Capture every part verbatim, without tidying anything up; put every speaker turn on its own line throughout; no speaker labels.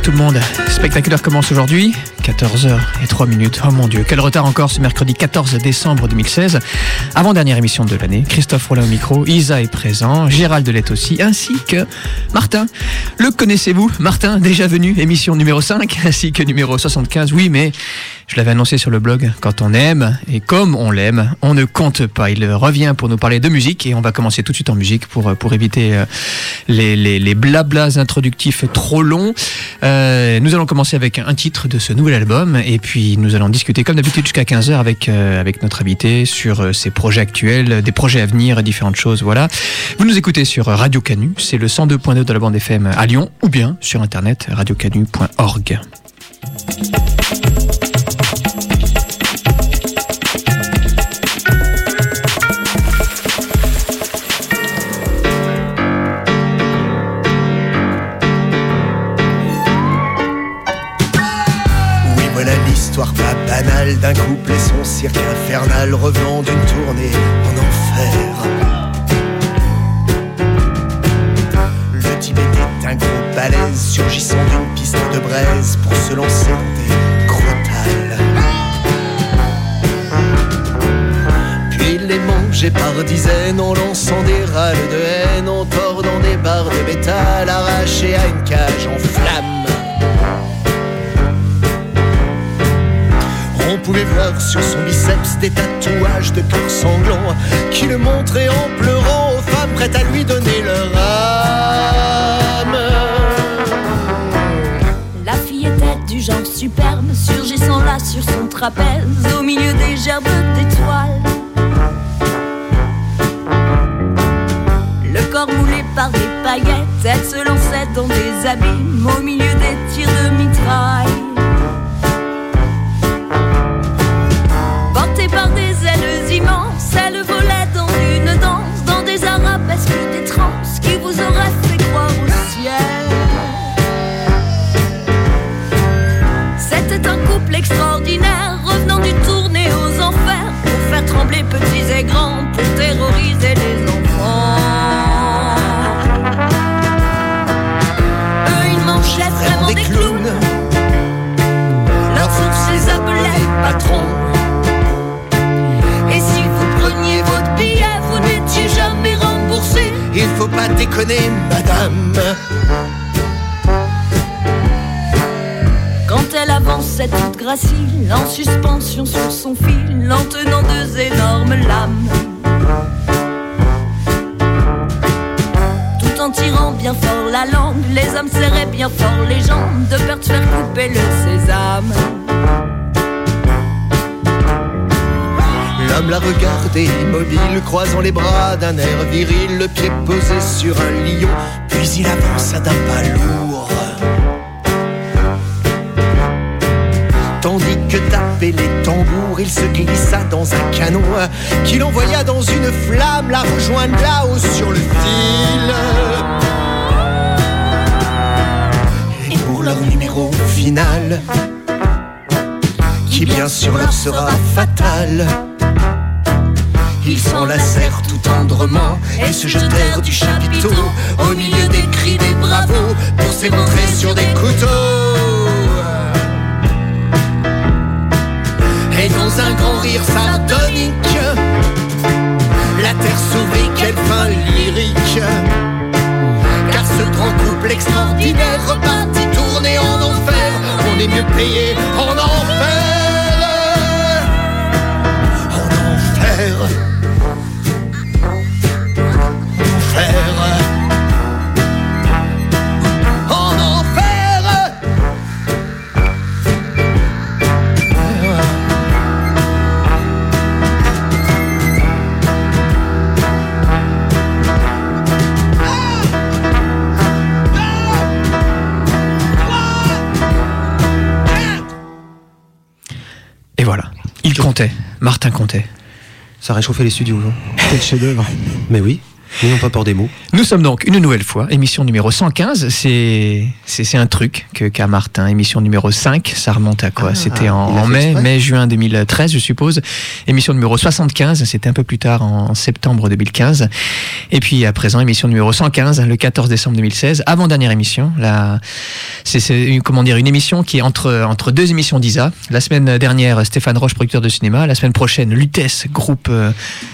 tout le monde. Spectaculaire commence aujourd'hui, quatorze heures zéro trois minutes. Oh mon Dieu, quel retard encore ce mercredi quatorze décembre deux mille seize. Avant-dernière émission de l'année, Christophe Rollin au micro, Isa est présent, Gérald l'est aussi, ainsi que Martin. Le connaissez-vous, Martin, déjà venu, émission numéro cinq, ainsi que numéro soixante-quinze. Oui, mais je l'avais annoncé sur le blog, quand on aime, et comme on l'aime, on ne compte pas. Il revient pour nous parler de musique, et on va commencer tout de suite en musique pour, pour éviter les, les, les blablas introductifs trop longs. Euh, nous allons commencer avec un titre de ce nouvel album, et puis nous allons discuter comme d'habitude jusqu'à quinze heures avec, euh, avec notre invité sur ses projets actuels, des projets à venir, différentes choses, voilà. Vous nous écoutez sur Radio Canu, c'est le cent deux point deux de la bande F M à Lyon, ou bien sur internet radio canu point org.
L'histoire pas banale d'un couple et son cirque infernal revenant d'une tournée en enfer. Le Tibet est un gros balèze surgissant d'une piste de braise pour se lancer dans des crotales. Puis les manger par dizaines en lançant des râles de haine, en tordant des barres de métal arrachées à une cage en flammes. On pouvait voir sur son biceps des tatouages de cœurs sanglants qui le montraient en pleurant aux femmes prêtes à lui donner leur âme.
La fille était du genre superbe, surgissant là sur son trapèze, au milieu des gerbes d'étoiles. Le corps moulé par des paillettes, elle se lançait dans des abîmes, au milieu des tirs de mitraille. Par des ailes immenses, elle volait dans une danse, dans des arabesques, des transes qui vous auraient fait croire au ciel. C'était un couple extraordinaire, revenant du tournée aux enfers, pour faire trembler petits et grands, pour terroriser les enfants. Eux, ils mangeaient vraiment des clowns, leurs sources les appelaient patrons. Votre billet, vous n'étiez jamais remboursé.
Il faut pas déconner, madame.
Quand elle avançait toute gracile, en suspension sur son fil, en tenant deux énormes lames, tout en tirant bien fort la langue, les hommes serraient bien fort les jambes, de peur de faire couper le sésame.
L'homme la regardait immobile, croisant les bras d'un air viril, le pied posé sur un lion, puis il avança d'un pas lourd. Tandis que tapaient les tambours, il se glissa dans un canon qu'il envoya dans une flamme, la rejoindre là-haut sur le fil. Et pour leur numéro final, qui bien sûr leur sera fatal, ils s'enlacèrent tout tendrement et se jetèrent du chapiteau au milieu des cris des bravos pour s'éventrer sur des couteaux. Et dans un grand rire sardonique, la terre s'ouvrit, quelle fin lyrique. Car ce grand couple extraordinaire repartit tourner en enfer. On est mieux payé en enfer. En enfer. En enfer.
Et voilà, il comptait, Martin comptait.
Ça réchauffait les studios, hein.
Quel chef-d'œuvre.
Mais oui. N'ayons pas peur des mots.
Nous sommes donc une nouvelle fois, émission numéro cent quinze, c'est, c'est, c'est un truc que, qu'a Martin, émission numéro cinq, ça remonte à quoi ah, C'était en, en mai, mai, juin deux mille treize, je suppose. Émission numéro soixante-quinze, c'était un peu plus tard, en septembre deux mille quinze. Et puis à présent, émission numéro cent quinze, le quatorze décembre deux mille seize, avant-dernière émission. Là, c'est, c'est comment dire, une émission qui est entre, entre deux émissions d'I S A. La semaine dernière, Stéphane Roche, producteur de cinéma. La semaine prochaine, Lutèce, groupe... Euh,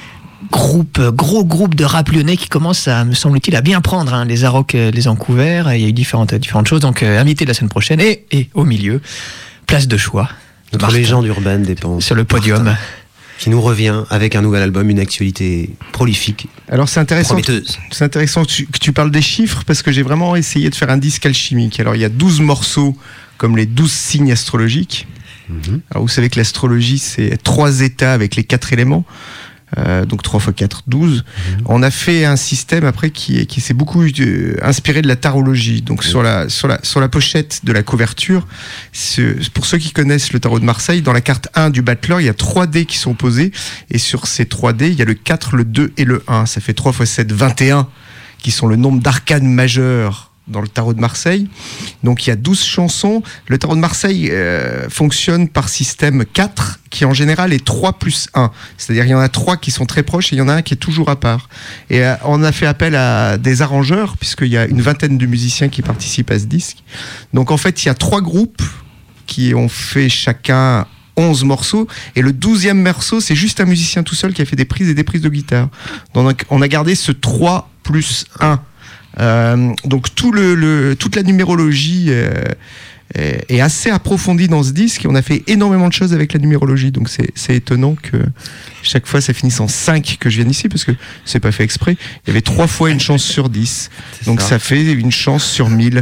Groupe, gros groupe de rap lyonnais qui commence à, me semble-t-il, à bien prendre, hein, les Arocs, les Encouverts, il y a eu différentes, différentes choses, donc euh, invité la semaine prochaine, et, et au milieu, place de choix.
Notre
Martin,
légende urbaine dépend.
sur le podium.
Martin, qui nous revient avec un nouvel album, une actualité prolifique.
Alors c'est intéressant,
prometteuse.
C'est intéressant que tu, que tu parles des chiffres, parce que j'ai vraiment essayé de faire un disque alchimique. Alors il y a douze morceaux, comme les douze signes astrologiques. Mm-hmm. Alors vous savez que l'astrologie, c'est trois états avec les quatre éléments. Euh, donc trois fois quatre, douze. Mmh. On a fait un système après qui, qui s'est beaucoup euh, inspiré de la tarologie. Donc mmh. sur, la, sur, la, sur la pochette de la couverture, c'est, pour ceux qui connaissent le tarot de Marseille, dans la carte un du battleur, il y a trois dés qui sont posés. Et sur ces trois dés, il y a le quatre, le deux et le un. Ça fait trois fois sept, vingt et un, qui sont le nombre d'arcanes majeures dans le tarot de Marseille. Donc il y a douze chansons. Le tarot de Marseille euh, fonctionne par système quatre, qui en général est trois plus un. C'est-à-dire il y en a trois qui sont très proches et il y en a un qui est toujours à part. Et euh, on a fait appel à des arrangeurs, puisqu'il y a une vingtaine de musiciens qui participent à ce disque. Donc en fait, il y a trois groupes qui ont fait chacun onze morceaux, et le douzième morceau, c'est juste un musicien tout seul qui a fait des prises et des prises de guitare. Donc on a gardé ce trois plus un. Euh, donc tout le, le, toute la numérologie euh, est, est assez approfondie dans ce disque, et on a fait énormément de choses avec la numérologie, donc c'est, c'est étonnant que chaque fois ça finisse en cinq que je vienne ici, parce que c'est pas fait exprès. Il y avait trois fois une chance sur dix, c'est donc ça. ça fait une chance sur mille.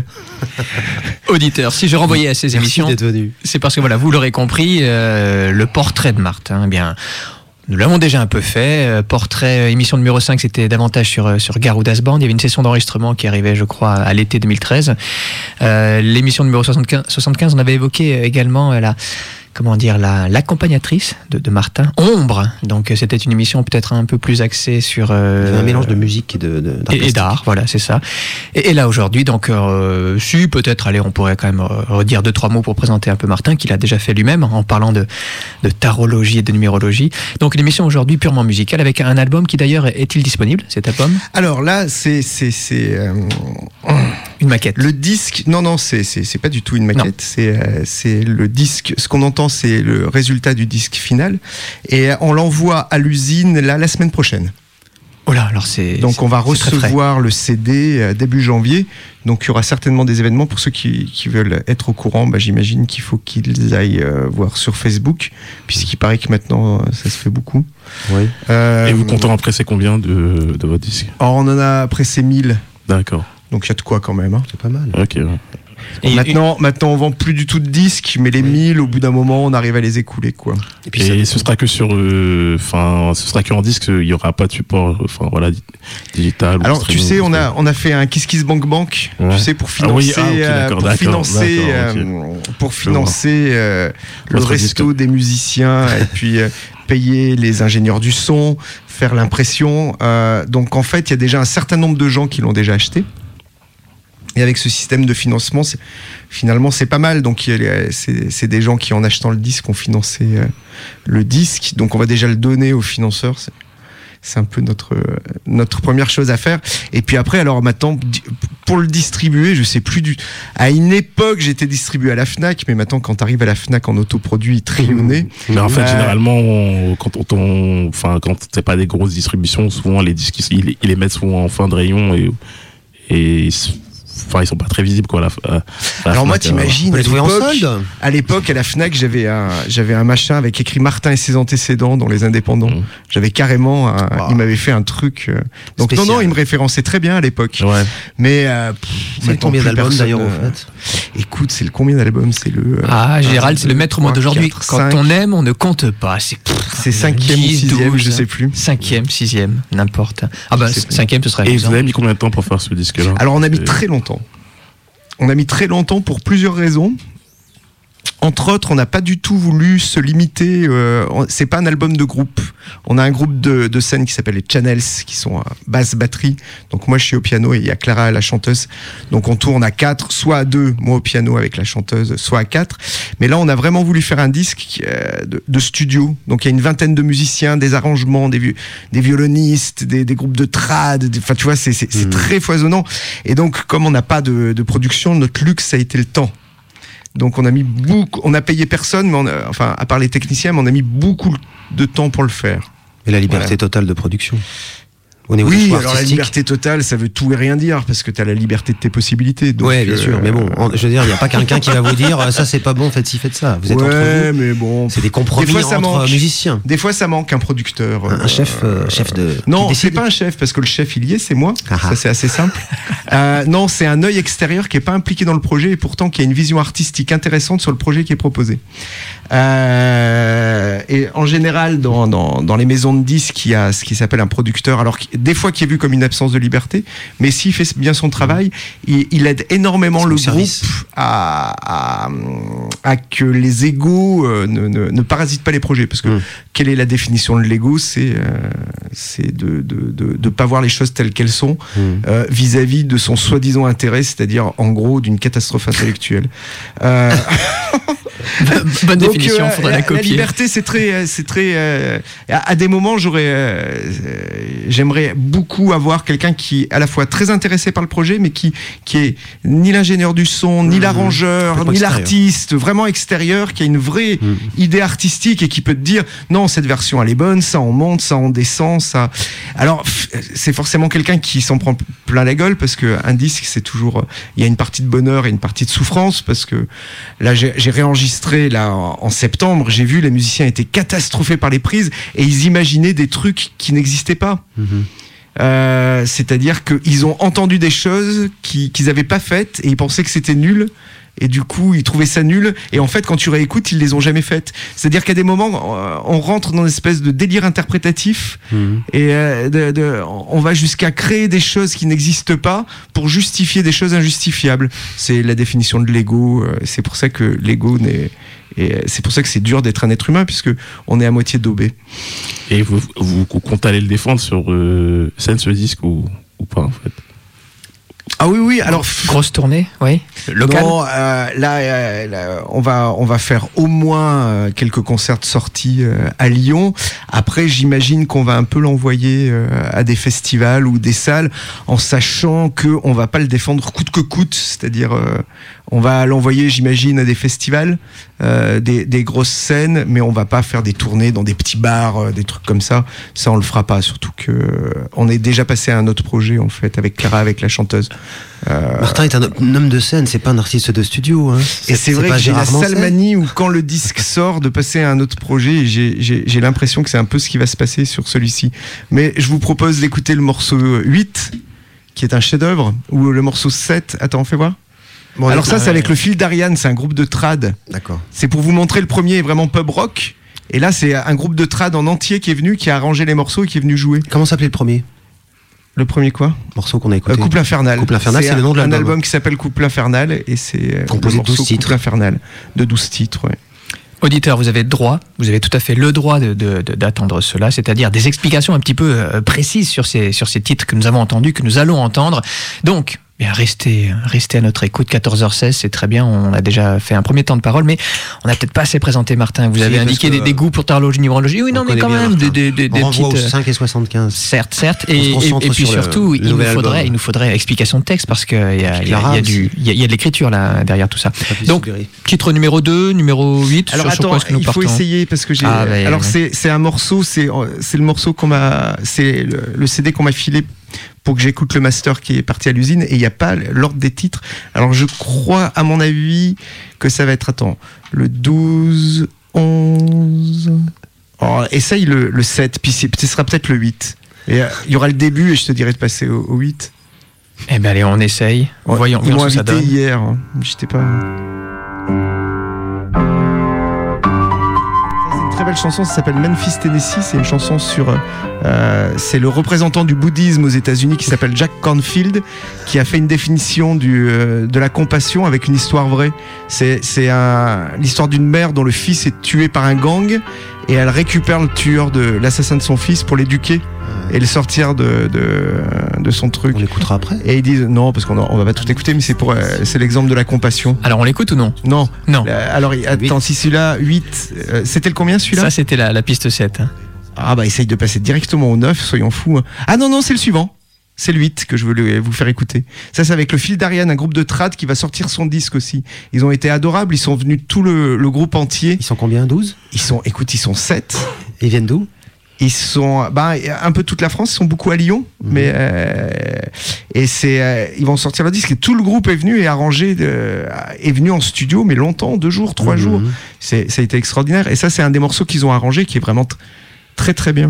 Auditeurs, si je renvoyais à ces
Merci
émissions,
d'être venu.
C'est parce que voilà, vous l'aurez compris, euh, le portrait de Martin, eh bien... Nous l'avons déjà un peu fait. Euh, portrait, euh, émission numéro cinq, c'était davantage sur, euh, sur Garoudas Band. Il y avait une session d'enregistrement qui arrivait, je crois, à l'été deux mille treize. Euh, l'émission numéro soixante-quinze, soixante-quinze, on avait évoqué également euh, la... comment dire, la, l'accompagnatrice de, de Martin, Ombre. Donc c'était une émission peut-être un peu plus axée sur... Euh,
un mélange de musique et, de, de,
et, et d'art, voilà, c'est ça. Et, et là aujourd'hui, donc, euh, si peut-être, allez, on pourrait quand même redire deux, trois mots pour présenter un peu Martin, qu'il a déjà fait lui-même en parlant de, de tarologie et de numérologie. Donc une émission aujourd'hui purement musicale avec un album qui d'ailleurs, est-il disponible, cet album ?
Alors là, c'est... c'est, c'est euh...
Une maquette.
Le disque, non, non, c'est, c'est, c'est pas du tout une maquette, c'est, euh, c'est le disque, ce qu'on entend, c'est le résultat du disque final, et on l'envoie à l'usine là, la semaine prochaine.
Oh là, alors c'est...
Donc
c'est,
on va recevoir le C D euh, début janvier, donc il y aura certainement des événements. Pour ceux qui, qui veulent être au courant, bah, j'imagine qu'il faut qu'ils aillent euh, voir sur Facebook, puisqu'il paraît que maintenant, ça se fait beaucoup.
Oui.
Euh,
et vous comptez en presser combien de, de votre disque ?
Alors on en a pressé mille.
D'accord.
Donc il y a de quoi quand même. Hein.
C'est pas mal.
Ok, ouais.
Et maintenant, maintenant, on vend plus du tout de disques, mais les mille, au bout d'un moment, on arrive à les écouler, quoi.
Et, puis et ce sera que sur, enfin, euh, ce sera que en disque. Il y aura pas de support, enfin voilà, digital.
Alors, tu sais, on a, on a fait un Kiss Kiss Bank Bank, ouais. tu sais, pour financer, ah oui, ah, okay, d'accord, pour d'accord, financer, d'accord, euh, okay. pour financer euh, le resto disque. Des musiciens, et puis euh, payer les ingénieurs du son, faire l'impression. Euh, donc, en fait, il y a déjà un certain nombre de gens qui l'ont déjà acheté. Et avec ce système de financement, c'est, finalement, c'est pas mal. Donc, c'est, c'est des gens qui, en achetant le disque, ont financé euh, le disque. Donc, on va déjà le donner aux financeurs. C'est, c'est un peu notre, notre première chose à faire. Et puis après, alors maintenant, pour le distribuer, je sais plus du... À une époque, j'étais distribué à la Fnac, mais maintenant, quand tu arrives à la Fnac en autoproduit trillonné...
Mais en fait, euh... généralement, on, quand on... Enfin, quand c'est pas des grosses distributions, souvent, les disques, ils, ils les mettent souvent en fin de rayon et... et enfin, ils sont pas très visibles, quoi. La, la
Alors,
Fnac,
moi, t'imagines,
euh,
à l'époque, à l'époque, à la Fnac, j'avais un, j'avais un machin avec écrit Martin et ses antécédents dans les indépendants. Mmh. J'avais carrément, un, wow. il m'avait fait un truc. Euh, donc, spécial. non, non, il me référençait très bien à l'époque.
Ouais.
Mais, euh, pff,
c'est combien d'albums d'ailleurs, en fait?
Écoute, c'est le combien d'albums? C'est le.
Ah, Gérald, c'est le maître mot d'aujourd'hui. Quand cinq. On aime, on ne compte pas. C'est, pff,
c'est cinquième ou sixième, douze, je sais plus.
Cinquième, sixième, n'importe. Ah, bah, cinquième, ce serait.
Et vous avez mis combien de temps pour faire ce disque-là?
Alors, on a mis très longtemps. On a mis très longtemps pour plusieurs raisons. entre autres, on n'a pas du tout voulu se limiter. Euh, c'est pas un album de groupe. On a un groupe de, de scène qui s'appelle les Channels, qui sont à basse batterie. Donc moi, je suis au piano et il y a Clara, la chanteuse. Donc on tourne à quatre, soit à deux, moi au piano avec la chanteuse, soit à quatre. Mais là, on a vraiment voulu faire un disque euh, de, de studio. Donc il y a une vingtaine de musiciens, des arrangements, des, des violonistes, des, des groupes de trad. Enfin, tu vois, c'est, c'est, c'est mmh. très foisonnant. Et donc, comme on n'a pas de, de production, notre luxe, ça a été le temps. Donc on a mis beaucoup, on a payé personne, mais on a, enfin à part les techniciens, mais on a mis beaucoup de temps pour le faire.
Et la liberté voilà. totale de production. Au niveau
oui, alors la liberté totale, ça veut tout et rien dire, parce que tu as la liberté de tes possibilités. Donc,
ouais, bien euh, sûr, mais bon, en, je veux dire, il n'y a pas quelqu'un qui va vous dire ça c'est pas bon, faites ci, faites ça. Vous êtes
ouais,
entre vous.
Mais bon,
c'est des compromis des fois, entre musiciens.
Des fois, ça manque un producteur.
Un, un chef, euh, chef de.
Non, c'est pas un chef, parce que le chef il y est, c'est moi. Ah ça c'est assez simple. euh, non, c'est un œil extérieur qui est pas impliqué dans le projet et pourtant qui a une vision artistique intéressante sur le projet qui est proposé. Euh, et en général, dans, dans, dans les maisons de disques, il y a ce qui s'appelle un producteur, alors des fois qui est vu comme une absence de liberté, mais s'il fait bien son travail, il, il aide énormément le
service.
groupe à, à, à que les égos euh, ne, ne, ne parasitent pas les projets. Parce que mmh. quelle est la définition de l'ego ? C'est, euh, c'est de de, de de pas voir les choses telles qu'elles sont mmh. euh, vis-à-vis de son soi-disant intérêt, c'est-à-dire en gros d'une catastrophe intellectuelle. Euh...
Bonne Donc, définition, euh, faudrait la, la copier.
La liberté, c'est très, c'est très. Euh, à, à des moments, j'aurais, euh, j'aimerais beaucoup avoir quelqu'un qui est à la fois très intéressé par le projet, mais qui, qui est ni l'ingénieur du son, ni mmh, l'arrangeur, ni extérieur. L'artiste, vraiment extérieur, qui a une vraie mmh. idée artistique et qui peut te dire non, cette version elle est bonne, ça on monte, ça on descend, ça. Alors, c'est forcément quelqu'un qui s'en prend plein la gueule parce que un disque, c'est toujours, il y a une partie de bonheur et une partie de souffrance parce que là, j'ai, j'ai réenregistré là en septembre, j'ai vu les musiciens étaient catastrophés par les prises et ils imaginaient des trucs qui n'existaient pas. Mmh. Euh, c'est-à-dire qu'ils ont entendu des choses qui, qu'ils n'avaient pas faites et ils pensaient que c'était nul. Et du coup, ils trouvaient ça nul. Et en fait, quand tu réécoutes, ils les ont jamais faites. C'est-à-dire qu'à des moments, on rentre dans une espèce de délire interprétatif mmh. et euh, de, de, on va jusqu'à créer des choses qui n'existent pas pour justifier des choses injustifiables. C'est la définition de l'ego. C'est pour ça que l'ego n'est... Et c'est pour ça que c'est dur d'être un être humain, puisque on est à moitié daubé.
Et vous, vous, vous comptez aller le défendre sur euh, scène, ce disque ou, ou pas, en fait?
Ah oui, oui, alors...
Grosse tournée, oui. Local.
Non, euh, là, euh, là, on va, on va faire au moins euh, quelques concerts de sortie euh, à Lyon. Après, j'imagine qu'on va un peu l'envoyer euh, à des festivals ou des salles, en sachant qu'on va pas le défendre coûte que coûte. C'est-à-dire, euh, on va l'envoyer, j'imagine, à des festivals, euh, des, des grosses scènes, mais on va pas faire des tournées dans des petits bars, euh, des trucs comme ça. Ça, on le fera pas, surtout que euh, on est déjà passé à un autre projet, en fait, avec Clara, avec la chanteuse. Euh...
Martin est un homme de scène, c'est pas un artiste de studio. Hein.
C'est, et c'est, c'est vrai que j'ai la sale manie où quand le disque sort de passer à un autre projet, j'ai, j'ai, j'ai l'impression que c'est un peu ce qui va se passer sur celui-ci. Mais je vous propose d'écouter le morceau huit, qui est un chef-d'œuvre, ou le morceau sept. Attends, fais voir. Bon, alors ça, c'est avec le fil d'Ariane, c'est un groupe de trad.
D'accord.
C'est pour vous montrer, le premier est vraiment pub rock. Et là, c'est un groupe de trad en entier qui est venu, qui a arrangé les morceaux et qui est venu jouer.
Comment s'appelait le premier ?
Le premier quoi ?
Morceau qu'on a écouté.
Euh, Couple Infernal.
Couple Infernal, c'est, c'est le nom de l'album.
Un album qui s'appelle Couple Infernal et c'est
composé de douze titres.
Couple Infernal de douze titres, ouais.
Auditeurs, vous avez le droit, vous avez tout à fait le droit de, de, de, d'attendre cela, c'est-à-dire des explications un petit peu euh, précises sur ces, sur ces titres que nous avons entendus, que nous allons entendre. Donc, bien, restez, restez à notre écoute, quatorze heures seize, c'est très bien, on a déjà fait un premier temps de parole, mais on n'a peut-être pas assez présenté Martin. Vous si, avez indiqué des, des goûts pour tarologie, numérologie. Oui, non, mais quand même, des, des, des, des petites...
au cinq et soixante-quinze.
Certes, certes, et, et, et puis surtout, le, le il, nous faudrait, il nous faudrait explication de texte, parce qu'il y a, y, a, y, a du, y, a, y a de l'écriture là, derrière tout ça. Donc, suggérer. Titre numéro deux, numéro huit,
alors
sur,
attends,
sur quoi est-ce que nous
il faut
partons
essayer, parce que j'ai...
Ah, bah,
alors,
ouais.
c'est, c'est un morceau, c'est, c'est le morceau qu'on m'a... C'est le, le C D qu'on m'a filé pour que j'écoute le master qui est parti à l'usine, et il n'y a pas l'ordre des titres. Alors je crois, à mon avis, que ça va être, attends, le douze, onze... Oh, essaye le, le sept, puis ce sera peut-être le huit. Et euh, il y aura le début, et je te dirai de passer au, au huit.
Eh ben allez, on essaye.
Ouais,
voyons,
ils
voyons
m'ont
ce que ça
invité
donne.
hier, hein. J'étais pas... Ça, c'est une très belle chanson, ça s'appelle Memphis, Tennessee. C'est une chanson sur. Euh, c'est le représentant du bouddhisme aux États-Unis qui s'appelle Jack Canfield, qui a fait une définition du, euh, de la compassion avec une histoire vraie. C'est, c'est un, l'histoire d'une mère dont le fils est tué par un gang et elle récupère le tueur de l'assassin de son fils pour l'éduquer et le sortir de, de, de son truc.
On l'écoutera après.
Et ils disent non, parce qu'on on va pas tout écouter, mais c'est pour euh, c'est l'exemple de la compassion.
Alors on l'écoute ou non?
Non.
Non.
Euh, alors attends, si celui-là huit, euh, c'était le combien celui-là?
Ça c'était la, la piste sept. Hein.
Ah bah essaye de passer directement au neuf, soyons fous. Ah non non, c'est le suivant. C'est le huit que je veux vous faire écouter. Ça, c'est avec le Fil d'Ariane, un groupe de trad qui va sortir son disque aussi. Ils ont été adorables, ils sont venus tout le, le groupe entier.
Ils sont combien, douze?
Ils sont, écoute, ils sont sept.
Ils viennent d'où?
Ils sont, bah, un peu toute la France, ils sont beaucoup à Lyon, mmh. mais euh, et c'est, euh, ils vont sortir leur disque et tout le groupe est venu et arrangé, de, est venu en studio, mais longtemps, deux jours, trois mmh. jours. C'est, ça a été extraordinaire. Et ça, c'est un des morceaux qu'ils ont arrangé qui est vraiment t- très très bien.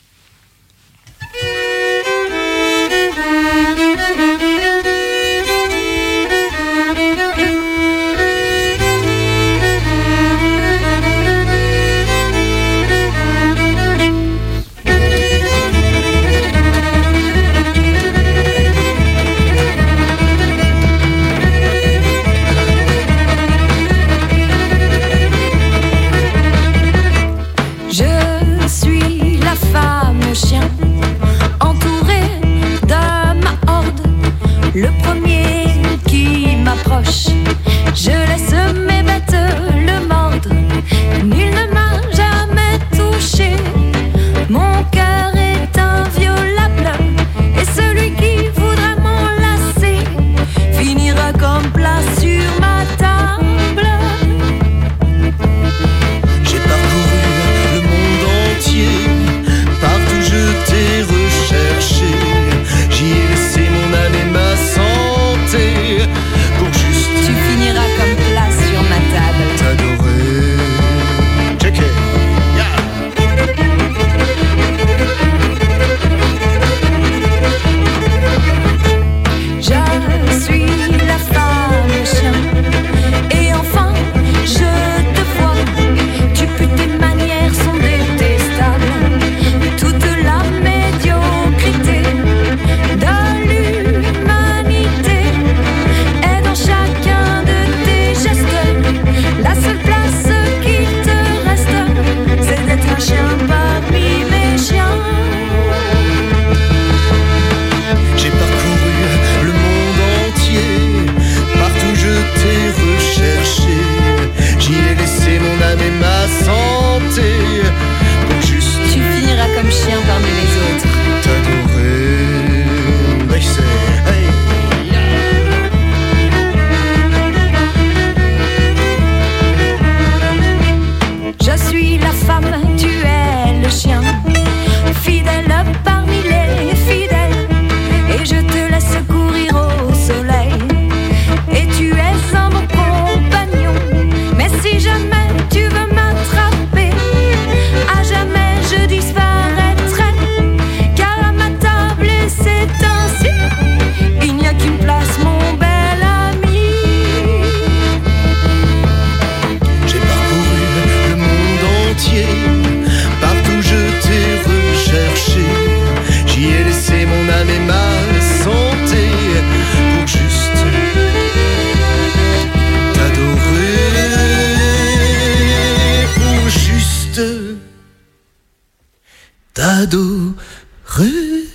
Je laisse mes bêtes le mordre. Nul ne m'a jamais touché. Mon cœur est inviolable. Et celui qui voudra m'enlacer finira comme plat sur ma table.
J'ai parcouru le monde entier. Partout je t'ai recherché. J'y ai laissé mon âme et ma santé.
Tu finiras comme plat sur ma table.
T'adorer. Check it. Yeah.
Je suis la femme au chien. Et enfin, je te vois. Tu pues, tes manières sont détestables. Toute la médiocrité de l'humanité est dans chacun de tes gestes. La seule place qu'il te reste, c'est d'être un chien parmi mes chiens.
J'ai parcouru le monde entier. Partout je t'ai recherché. J'y ai laissé mon âme et ma santé. Pour juste
Tu finiras comme chien parmi les autres.
t'adorer. Mais c'est hey.
Je suis la femme, tu es le chien. Fidèle parmi les fidèles. Et je te laisse courir au soleil. Et tu es un bon compagnon. Mais si jamais tu veux m'attraper, à jamais je disparaîtrai. Car à ma table, et c'est ainsi, il n'y a qu'une place, mon bel ami.
J'ai parcouru le monde entier. Partout je t'ai recherché. J'y ai laissé mon âme et ma santé. Pour juste t'adorer. Pour juste t'adorer.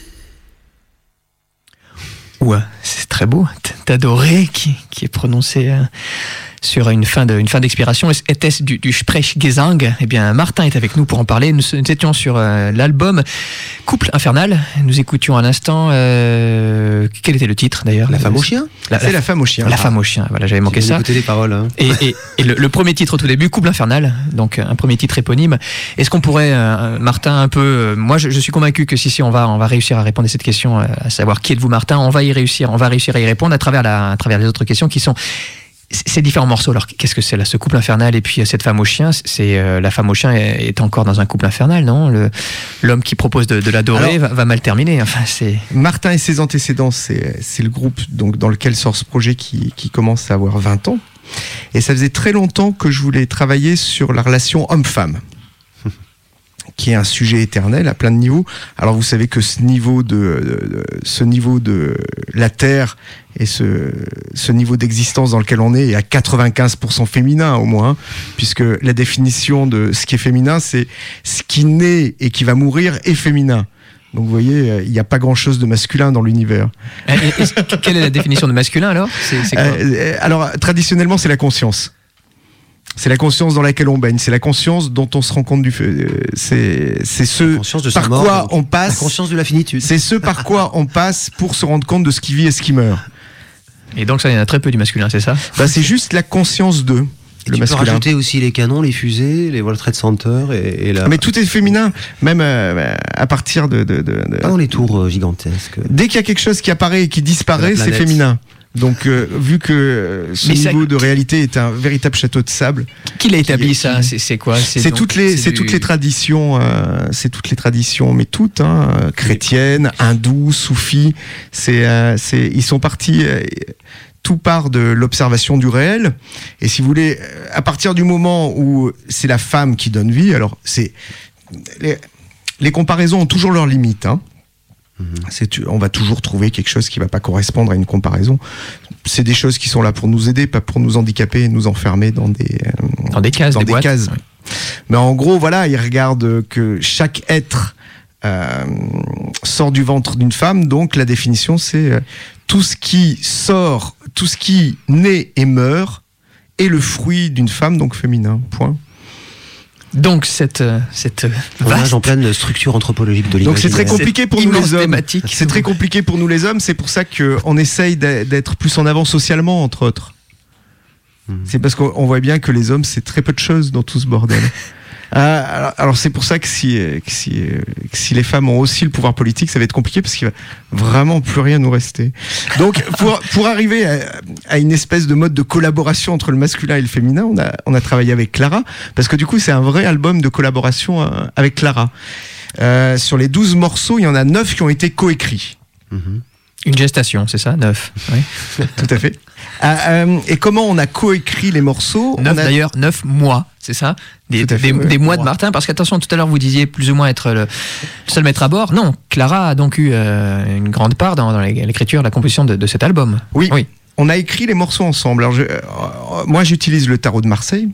Ouais, c'est très beau. T'adorer qui, qui est prononcé euh, sur une fin, de, une fin d'expiration. Était-ce du, du Sprechgesang? Eh bien, Martin est avec nous pour en parler. Nous, nous étions sur euh, l'album Couple Infernal. Nous écoutions à l'instant. Euh, quel était le titre d'ailleurs?
La femme au chien.
La,
C'est
la,
la femme au chien.
La femme au chien. Voilà, j'avais manqué ça.
Écoutez les paroles. Hein.
Et, et, et le, le premier titre au tout début, Couple Infernal, donc un premier titre éponyme. Est-ce qu'on pourrait, euh, Martin, un peu, euh, moi je, je suis convaincu que si, si on va, on va réussir à répondre à cette question, euh, à savoir qui êtes-vous Martin, on va y réussir, on va réussir à y répondre à travers, la, à travers les autres questions qui sont ces différents morceaux. Alors qu'est-ce que c'est là, ce couple infernal et puis euh, cette femme au chien? C'est euh, la femme au chien est, est encore dans un couple infernal, non? Le, l'homme qui propose de, de l'adorer va, va mal terminer. Enfin, c'est
Martin et ses antécédents, c'est, c'est le groupe donc, dans lequel sort ce projet qui, qui commence à avoir vingt ans. Et ça faisait très longtemps que je voulais travailler sur la relation homme-femme. qui est un sujet éternel à plein de niveaux. Alors vous savez que ce niveau de, de, de ce niveau de la Terre et ce, ce niveau d'existence dans lequel on est est à quatre-vingt-quinze pour cent féminin au moins, hein, puisque la définition de ce qui est féminin, c'est ce qui naît et qui va mourir est féminin. Donc vous voyez, il n'y a pas grand-chose de masculin dans l'univers.
Et, et, quelle est la définition de masculin alors ? c'est, c'est quoi ?
euh, Alors traditionnellement, c'est la conscience. C'est la conscience dans laquelle on baigne, c'est la conscience dont on se rend compte du feu. C'est, c'est ce par mort, quoi on passe.
La conscience de la finitude.
C'est ce par quoi on passe pour se rendre compte de ce qui vit et ce qui meurt.
Et donc ça, il y en a très peu du masculin, c'est ça ?
Bah, c'est juste la conscience d'eux.
Le tu masculin. Peux rajouter aussi les canons, les fusées, les World Trade Center et, et la...
Mais tout est féminin, même euh, à partir de, de, de, de...
Pas dans les tours gigantesques.
Dès qu'il y a quelque chose qui apparaît et qui disparaît, c'est féminin. Donc, euh, vu que ce Mais niveau ça... de réalité est un véritable château de sable.
Qui l'a établi qui, ça c'est, c'est quoi
C'est, c'est donc, toutes les, c'est, c'est du... toutes les traditions, euh, c'est toutes les traditions, mais toutes, hein, chrétiennes, hindoues, soufis. C'est, euh, c'est, ils sont partis. Euh, Tout part de l'observation du réel. Et si vous voulez, à partir du moment où c'est la femme qui donne vie, alors c'est les, les comparaisons ont toujours leurs limites. Hein. C'est, on va toujours trouver quelque chose qui ne va pas correspondre à une comparaison. C'est des choses qui sont là pour nous aider, pas pour nous handicaper et nous enfermer dans des,
dans des cases.
Dans
des
des cases. Oui. Mais en gros, voilà, ils regardent que chaque être euh, sort du ventre d'une femme. Donc la définition, c'est euh, tout ce qui sort, tout ce qui naît et meurt est le fruit d'une femme, donc féminin. Point.
Donc cette cette
vaste en pleine structure anthropologique de l'imaginaire.
Donc c'est très compliqué pour nous les hommes.
Thématique.
C'est très compliqué pour nous les hommes. C'est pour ça qu'on essaye d'être plus en avant socialement, entre autres. Mmh. C'est parce qu'on voit bien que les hommes, c'est très peu de choses dans tout ce bordel. Euh, alors, alors c'est pour ça que si, que, si, que si les femmes ont aussi le pouvoir politique, ça va être compliqué parce qu'il va vraiment plus rien nous rester. Donc pour, pour arriver à, à une espèce de mode de collaboration entre le masculin et le féminin, on a, on a travaillé avec Clara, parce que du coup c'est un vrai album de collaboration euh, avec Clara. Euh, sur les douze morceaux, il y en a neuf qui ont été coécrits.
Mmh. Une gestation, c'est ça, neuf. Oui.
Tout à fait. Euh, euh, et comment on a coécrit les morceaux ?
Neuf
on a...
d'ailleurs, neuf mois, c'est ça ? Des,
fait,
des,
ouais,
des mois de Martin, parce qu'attention, tout à l'heure vous disiez plus ou moins être le seul maître à bord. Non, Clara a donc eu euh, une grande part dans, dans l'écriture, la composition de, de cet album.
Oui, oui, on a écrit les morceaux ensemble. Alors je, euh, moi j'utilise le tarot de Marseille.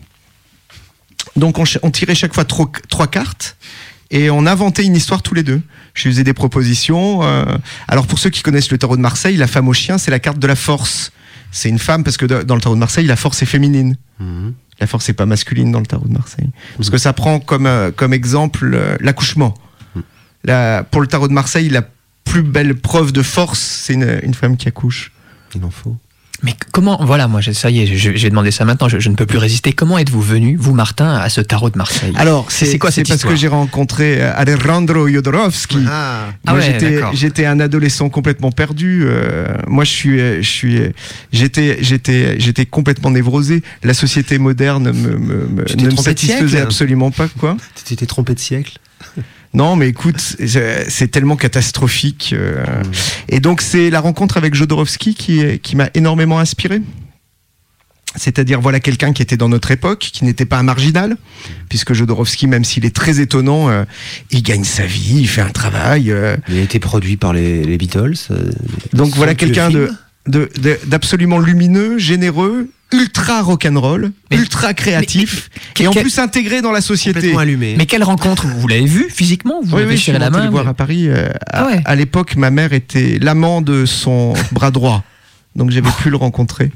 Donc on, on tirait chaque fois trois, trois cartes. Et on inventait une histoire tous les deux. Je faisais des propositions. Euh... Alors pour ceux qui connaissent le tarot de Marseille, la femme au chien, c'est la carte de la force. C'est une femme parce que dans le tarot de Marseille, la force est féminine. Mmh. La force n'est pas masculine dans le tarot de Marseille. Parce mmh. que ça prend comme, euh, comme exemple euh, l'accouchement. Mmh. La, pour le tarot de Marseille, la plus belle preuve de force, c'est une, une femme qui accouche.
Il en faut.
Mais comment, voilà, moi, ça y est, je, j'ai demandé ça maintenant, je, je ne peux plus résister. Comment êtes-vous venu, vous, Martin, à ce tarot de Marseille ?
Alors, c'est, c'est quoi cette histoire ? C'est parce que j'ai rencontré Alejandro Jodorowsky. Ah, moi, ah ouais, j'étais, j'étais un adolescent complètement perdu. Euh, moi, je suis, je suis, j'étais, j'étais, j'étais complètement névrosé. La société moderne me, me, me ne me satisfaisait absolument pas, quoi.
Tu t'étais trompé de siècle ?
Non, mais écoute, c'est tellement catastrophique. Euh, mmh. Et donc, c'est la rencontre avec Jodorowsky qui, qui m'a énormément inspiré. C'est-à-dire, voilà quelqu'un qui était dans notre époque, qui n'était pas un marginal, puisque Jodorowsky, même s'il est très étonnant, euh, il gagne sa vie, il fait un travail. Euh,
il a été produit par les, les Beatles. Euh,
donc, voilà quelqu'un de, de, de, d'absolument lumineux, généreux, ultra rock'n'roll, mais, ultra créatif, mais, mais, et en plus intégré dans la société.
Allumé.
Mais quelle rencontre ? Vous l'avez vu physiquement ? Vous
oui,
l'avez
oui, je suis
la main,
le voir à Paris. Euh,
ah ouais.
à, à l'époque, ma mère était l'amant de son bras droit, donc j'avais pu le rencontrer.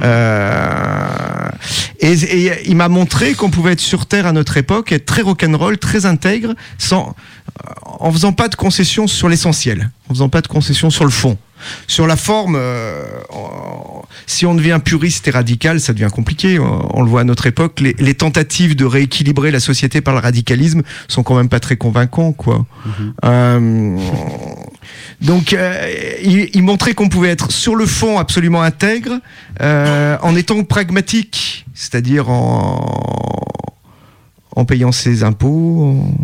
Euh, et, et il m'a montré qu'on pouvait être sur Terre à notre époque, être très rock'n'roll, très intègre, sans, en faisant pas de concessions sur l'essentiel, en faisant pas de concessions sur le fond. Sur la forme, euh, si on devient puriste et radical, ça devient compliqué. On, on le voit à notre époque, les, les tentatives de rééquilibrer la société par le radicalisme sont quand même pas très convaincants, quoi. Mm-hmm. Euh, donc, euh, il, il montrait qu'on pouvait être sur le fond absolument intègre, euh, en étant pragmatique, c'est-à-dire en, en payant ses impôts. En...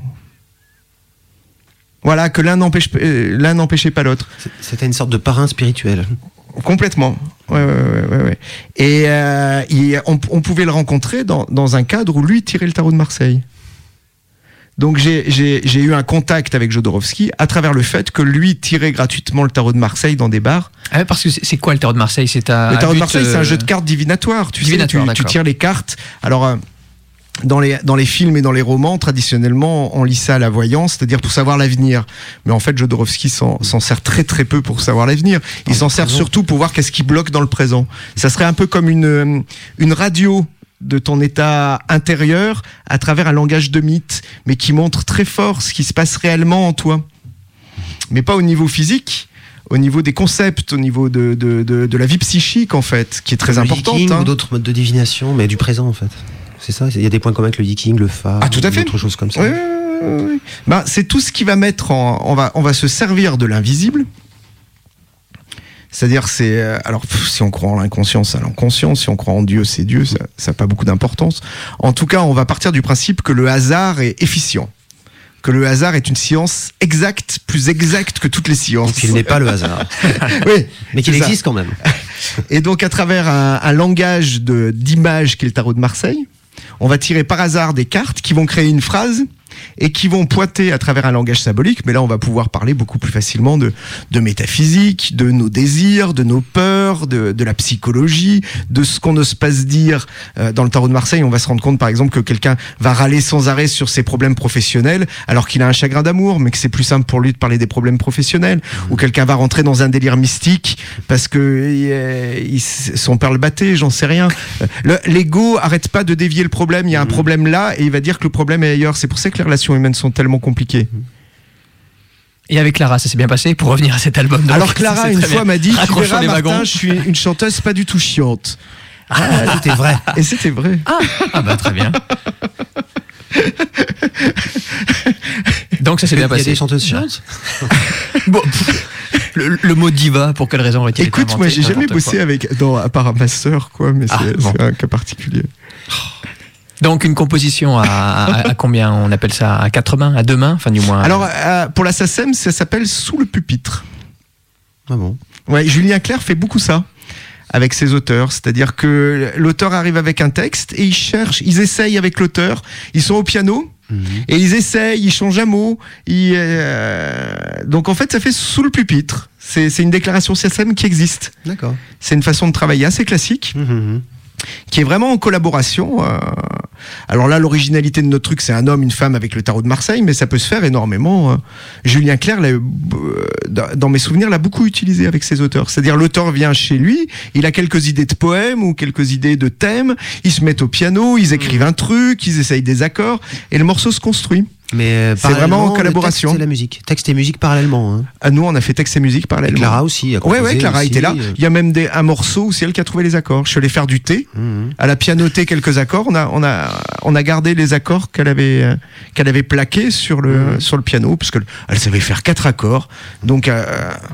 Voilà, que l'un n'empêche, euh, l'un n'empêchait pas l'autre.
C'était une sorte de parrain spirituel.
Complètement. Ouais, ouais, ouais, ouais, ouais. Et euh, il, on, on pouvait le rencontrer dans, dans un cadre où lui tirait le tarot de Marseille. Donc j'ai, j'ai, j'ai eu un contact avec Jodorowsky à travers le fait que lui tirait gratuitement le tarot de Marseille dans des bars.
Ah ouais, parce que c'est, c'est quoi le tarot de Marseille? C'est un,
Le tarot
un
de
but,
Marseille,
euh,
c'est un jeu de cartes divinatoire. Tu
divinatoire,
sais, tu, tu
d'accord.
tires les cartes. Alors, euh, dans les, dans les films et dans les romans, traditionnellement, on lit ça à la voyance, c'est-à-dire pour savoir l'avenir. Mais en fait, Jodorowsky s'en, s'en sert très très peu pour savoir l'avenir. Il s'en sert surtout pour voir qu'est-ce qui bloque dans le présent. Ça serait un peu comme une, une radio de ton état intérieur à travers un langage de mythe, mais qui montre très fort ce qui se passe réellement en toi. Mais pas au niveau physique, au niveau des concepts, au niveau de, de, de, de la vie psychique, en fait, qui est très
Le
importante.
Yiking
hein.
ou d'autres modes de divination, mais du présent en fait. C'est ça, il y a des points communs avec le Yiking, le phare,
Ah, tout à fait.
d'autres choses comme ça.
Oui, oui, oui. Ben, c'est tout ce qui va mettre en. On va, on va se servir de l'invisible. C'est-à-dire, c'est. euh, Alors, pff, si on croit en l'inconscient, c'est l'inconscient. Si on croit en Dieu, c'est Dieu. Ça n'a pas beaucoup d'importance. En tout cas, on va partir du principe que le hasard est efficient. Que le hasard est une science exacte, plus exacte que toutes les sciences.
Qu'il n'est pas le hasard.
Oui,
Mais qu'il
c'est ça.
existe quand même.
Et donc, à travers un, un langage de, d'images qui est le tarot de Marseille, on va tirer par hasard des cartes qui vont créer une phrase et qui vont pointer à travers un langage symbolique. Mais là, on va pouvoir parler beaucoup plus facilement de, de métaphysique, de nos désirs, de nos peurs, de, de la psychologie, de ce qu'on n'ose pas se dire. Euh, dans le tarot de Marseille, on va se rendre compte, par exemple, que quelqu'un va râler sans arrêt sur ses problèmes professionnels, alors qu'il a un chagrin d'amour, mais que c'est plus simple pour lui de parler des problèmes professionnels. Ou quelqu'un va rentrer dans un délire mystique parce que euh, il, son père le battait, j'en sais rien. Le, l'ego arrête pas de dévier le problème. Il y a un problème là et il va dire que le problème est ailleurs. C'est pour ça que les relations humaines sont tellement compliquées.
Et avec Clara, ça s'est bien passé pour revenir à cet album. donc,
Alors Clara,
c'est
une
très
fois,
bien.
m'a dit, tu
Raccrochons
verras
les
Martin,
wagons.
je suis une chanteuse pas du tout chiante.
Ah, c'était vrai.
Et c'était vrai.
Ah bah très bien. Donc ça s'est bien
Il y a
passé.
des chanteuses chiantes.
Bon, pff, le, le mot diva, pour quelle raison aurait-il été
Écoute, moi
inventé?
j'ai jamais
N'importe
bossé
quoi.
avec, dans, à part ma sœur, quoi, mais
Ah,
c'est,
bon.
c'est un cas particulier.
Donc une composition à, à, à combien on appelle ça? À quatre mains? À deux mains? Enfin du moins.
Alors, euh, pour la SACEM, ça s'appelle Sous le pupitre.
Ah bon.
Ouais, Julien Clerc fait beaucoup ça avec ses auteurs, c'est-à-dire que l'auteur arrive avec un texte et ils cherchent, ils essayent avec l'auteur, ils sont au piano
Mhm.
et ils essayent, ils changent un mot, ils, euh, donc en fait ça fait sous le pupitre. C'est, c'est une déclaration SACEM qui existe.
D'accord.
C'est une façon de travailler assez classique,
Mhm.
qui est vraiment en collaboration. euh. Alors là, l'originalité de notre truc, c'est un homme, une femme avec le tarot de Marseille, mais ça peut se faire énormément. euh. Julien Clerc, l'a, euh, dans mes souvenirs, l'a beaucoup utilisé avec ses auteurs. C'est-à-dire, l'auteur vient chez lui, il a quelques idées de poèmes ou quelques idées de thèmes, ils se mettent au piano, ils écrivent un truc, ils essayent des accords, et le morceau se construit.
Mais euh,
C'est vraiment en
parallèlement,
collaboration.
Le texte et la musique. Texte et musique parallèlement. Hein.
À nous, on a fait texte et musique
Et
parallèlement.
Clara aussi. a
Ouais, ouais,
composé
Clara
aussi,
était là.
euh,
Il y a même des, un morceau où c'est elle qui a trouvé les accords. Je suis allé faire du thé.
mhm.
Elle a pianoté quelques accords. On a, on a, on a gardé les accords qu'elle avait, euh, qu'elle avait plaqués sur le, sur le piano, parce qu'elle elle savait faire quatre accords. Donc, euh,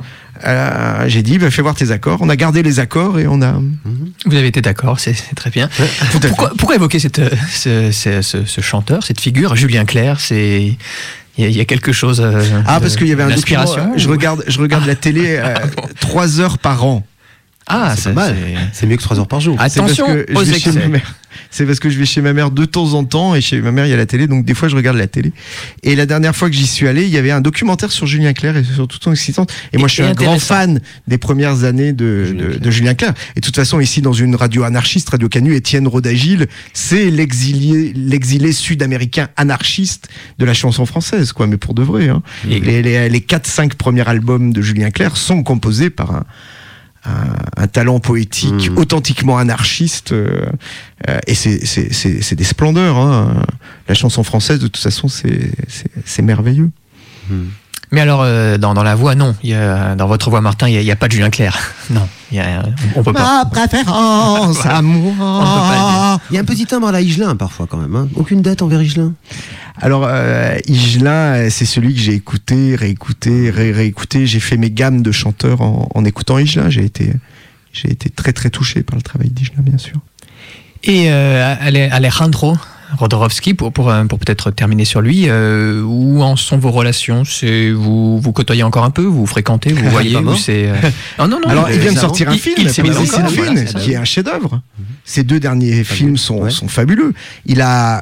euh, j'ai dit, bah, fais voir tes accords. On a gardé les accords et on a.
Vous avez été d'accord, c'est, c'est très bien.
Tout à
Pourquoi, pourquoi évoquer cette, euh, ce, ce, ce, ce chanteur, cette figure, Julien Clerc? C'est il y, a- il y a quelque chose. euh,
Ah,
de-
parce qu'il y avait un document.
d'inspiration,
euh, Je
ou-
regarde, je regarde la télé euh, trois heures par an.
Ah,
c'est pas mal. C'est mieux que trois heures par jour.
Ah,
C'est parce
attention
que
aux
je vais chez
excès.
ma mère. C'est parce que je vais chez ma mère de temps en temps et chez ma mère il y a la télé, donc des fois je regarde la télé. Et la dernière fois que j'y suis allé, il y avait un documentaire sur Julien Clerc et sur toute son existence. Et moi je suis
Et
un grand
intéressant.
fan des premières années de,
Julien
de,
Clerc.
de Julien Clerc. Et de toute façon ici dans une radio anarchiste, Radio Canu, Étienne Rodagil, c'est l'exilé, l'exilé sud-américain anarchiste de la chanson française, quoi. Mais pour de vrai. Hein.
Et-
Les, les, les quatre cinq premiers albums de Julien Clerc sont composés par un un, un talent poétique
Mmh.
authentiquement anarchiste euh, euh, et c'est, c'est, c'est, c'est des splendeurs hein. La chanson française de toute façon c'est, c'est, c'est merveilleux.
Mais alors, euh, dans, dans la voix, non. Il y a, dans votre voix, Martin, il n'y a, il y a pas de Julien Clerc. Non, il y a, on peut pas.
Ma préférence à moi.
On ne peut pas
Il y a un petit timbre à la Higelin parfois quand même. Hein. Aucune dette envers Higelin.
Alors euh, Higelin, euh, c'est celui que j'ai écouté, réécouté, ré- réécouté. J'ai fait mes gammes de chanteurs en, en écoutant Higelin. J'ai été, j'ai été très très touché par le travail d'Higelin, bien sûr.
Et euh, Ale- Alejandro Jodorowsky, pour, pour, euh, pour peut-être terminer sur lui, euh, où en sont vos relations? C'est, vous, vous côtoyez encore un peu? Vous fréquentez? Vous voyez?
pas
ou
mort.
c'est, euh... Non, non, non.
Alors, il vient de
ça
sortir un
il-
film,
il s'est mis
Poésie
encore,
Sylphine,
voilà, c'est ça.
qui est un chef-d'œuvre. Ces deux derniers films sont,
Ouais.
sont fabuleux. Il a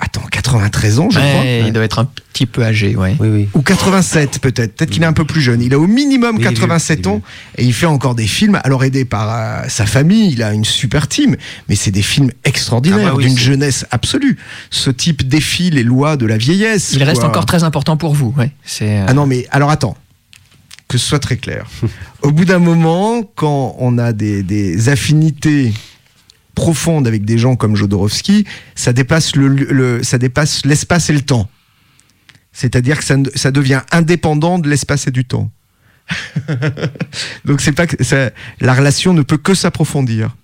Attends, quatre-vingt-treize ans, je
Ouais,
crois.
il doit être un petit peu âgé, ouais.
Oui, oui.
Ou quatre-vingt-sept peut-être, peut-être qu'il est un peu plus jeune. Il a au minimum
Oui,
quatre-vingt-sept
il est vieux,
ans et il fait encore des films, alors aidé par euh, sa famille, il a une super team, mais c'est des films extraordinaires,
Ah bah oui,
d'une
c'est-
jeunesse absolue. Ce type défie les lois de la vieillesse.
Il reste
quoi.
encore très important pour vous, ouais. C'est, euh,
Ah non, mais alors attends, que ce soit très clair. Au bout d'un moment, quand on a des, des affinités profondes avec des gens comme Jodorowsky, ça dépasse, le, le- ça dépasse l'espace et le temps. C'est-à-dire que ça, ne- ça devient indépendant de l'espace et du temps. Donc c'est pas que ça- la relation ne peut que s'approfondir.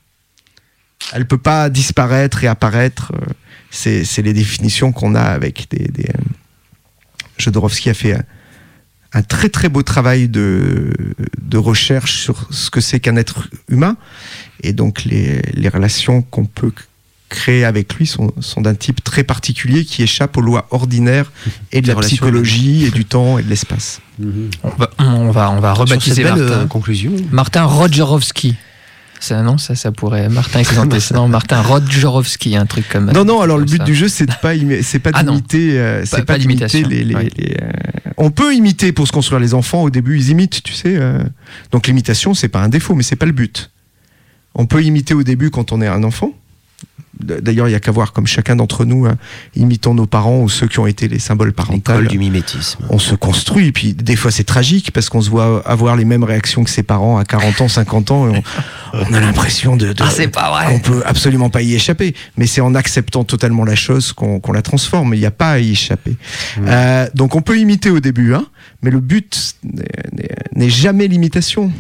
Elle peut pas disparaître et apparaître. euh, C'est, c'est les définitions qu'on a avec des. des euh, Jodorowsky a fait un, un très très beau travail de, de recherche sur ce que c'est qu'un être humain. Et donc les, les relations qu'on peut créer avec lui sont, sont d'un type très particulier qui échappe aux lois ordinaires et de
Les
la
relations
psychologie et du temps et de l'espace.
on va, on va, on va
Sur cette
rebaptiser
belle
Martin.
euh, conclusion.
Martin Rodgerowski. Ça, non, ça, ça pourrait. Martin avec ses antécédents. Martin Rodgerowski, un truc comme.
Non, non, alors le
comme
but
ça.
du jeu, c'est de pas, imi- c'est pas
Ah non.
d'imiter, euh, c'est
Pas-
pas,
pas
d'imiter
d'imitation,
les, les,
ouais.
les, euh, on peut imiter pour se construire les enfants, au début, ils imitent, tu sais. euh. Donc l'imitation, c'est pas un défaut, mais c'est pas le but. On peut imiter au début quand on est un enfant. D'ailleurs, il y a qu'à voir comme chacun d'entre nous, hein, imitons nos parents ou ceux qui ont été les symboles parentaux.
L'école du mimétisme.
On se construit, et puis des fois c'est tragique parce qu'on se voit avoir les mêmes réactions que ses parents à quarante ans, cinquante ans, et on, on a l'impression de, de
Ah, c'est pas vrai.
qu'on peut absolument pas y échapper. Mais c'est en acceptant totalement la chose qu'on qu'on la transforme. Il n'y a pas à y échapper. Euh, donc on peut imiter au début, hein, mais le but n'est- n'est n'est jamais l'imitation.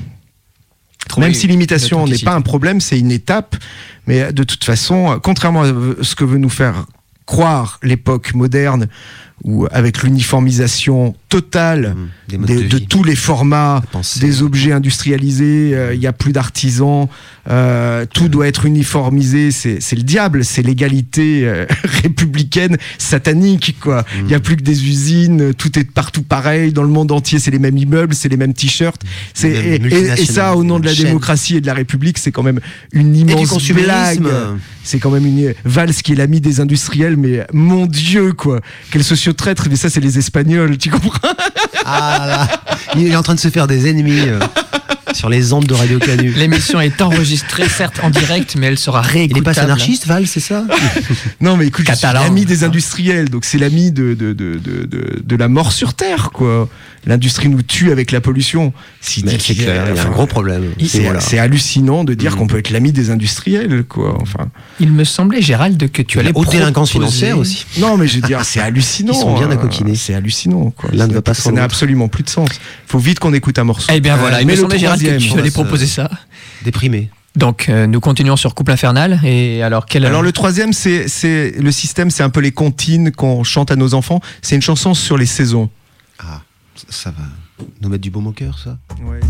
Trouver
Même si l'imitation n'est
l'authenticité.
pas un problème, c'est une étape. Mais de toute façon, contrairement à ce que veut nous faire croire l'époque moderne, où avec l'uniformisation totale
Mmh, des modes
des-
de
de,
vie.
tous les formats,
Penser.
des objets industrialisés, euh, il y a plus d'artisans, euh, tout doit être uniformisé, c'est c'est le diable, c'est l'égalité euh, républicaine satanique, quoi. Il
Mmh.
y a plus que des usines, tout est partout pareil, dans le monde entier, c'est les mêmes immeubles, c'est les mêmes t-shirts. C'est
Des
et, et- et
multinationales,
ça, au nom de la
chaînes.
démocratie et de la République, c'est quand même une
Et du
immense blague.
consumérisme.
C'est quand même une Valls qui est l'ami des industriels, mais mon Dieu, quoi. Quel sociotraître, mais ça, c'est les Espagnols, tu comprends?
Ah là, il est en train de se faire des ennemis euh, sur les ondes de Radio Canu.
L'émission est enregistrée, certes en direct, mais elle sera
Il est
réécoutable.
pas anarchiste, Val, c'est ça?
Non, mais écoute, je suis
Catalan.
l'ami des industriels, donc c'est l'ami de, de, de, de, de, de la mort sur Terre, quoi. L'industrie nous tue avec la pollution. Si
Mais c'est clair, il y a un gros problème.
C'est
Voilà.
c'est hallucinant de dire
Mm.
qu'on peut être l'ami des industriels, quoi. Enfin,
Il me semblait, Gérald, que tu
Il y a
allais
haute délinquance
proposer-
financière aussi.
non, mais je veux dire, c'est hallucinant.
Ils sont bien
euh,
accoquinés.
C'est hallucinant, quoi.
L'un ne
Ça-
va pas sans
Ça n'a
l'autre.
absolument plus de sens. Faut vite qu'on écoute un morceau.
Eh bien voilà,
Euh,
il me
mais le
semblait, Gérald, que
troisième,
tu
on
allais
va se-
proposer ça.
Déprimé.
Donc, euh, nous continuons sur Couple Infernal. Et alors, quel.
Alors le troisième, c'est c'est le système, c'est un peu les comptines qu'on chante à nos enfants. C'est une chanson sur les saisons.
Ah, ça, ça va nous mettre du baume au cœur, ça.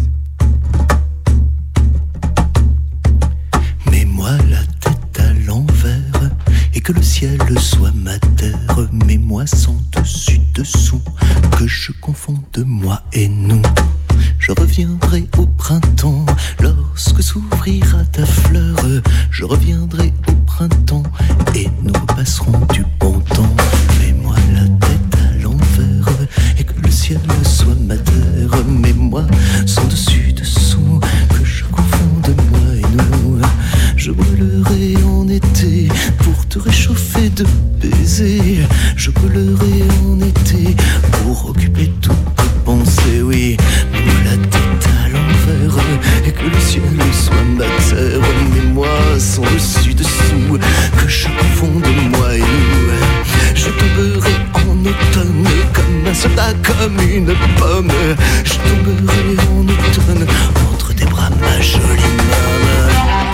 Mets-moi la tête à l'envers et que le ciel soit ma terre. Mets-moi sans dessus dessous, que je confonde moi et nous. Je reviendrai au printemps lorsque s'ouvrira ta fleur. Je reviendrai au printemps et nous repasserons du bon temps. Mets-moi la tête à l'envers et que le ciel soit ma terre. Mets-moi sans dessus dessous, que je confonde moi et nous. Je brûlerai en été pour te réchauffer de baisers. Je brûlerai en été pour occuper toutes tes pensées. Oui, mets-moi la tête à l'envers et que le ciel soit ma terre. Mets-moi sans dessus dessous, que je confonde moi et nous. Je tomberai en automne comme un soldat, comme une pomme. Je tomberai en automne entre tes bras, ma jolie maman.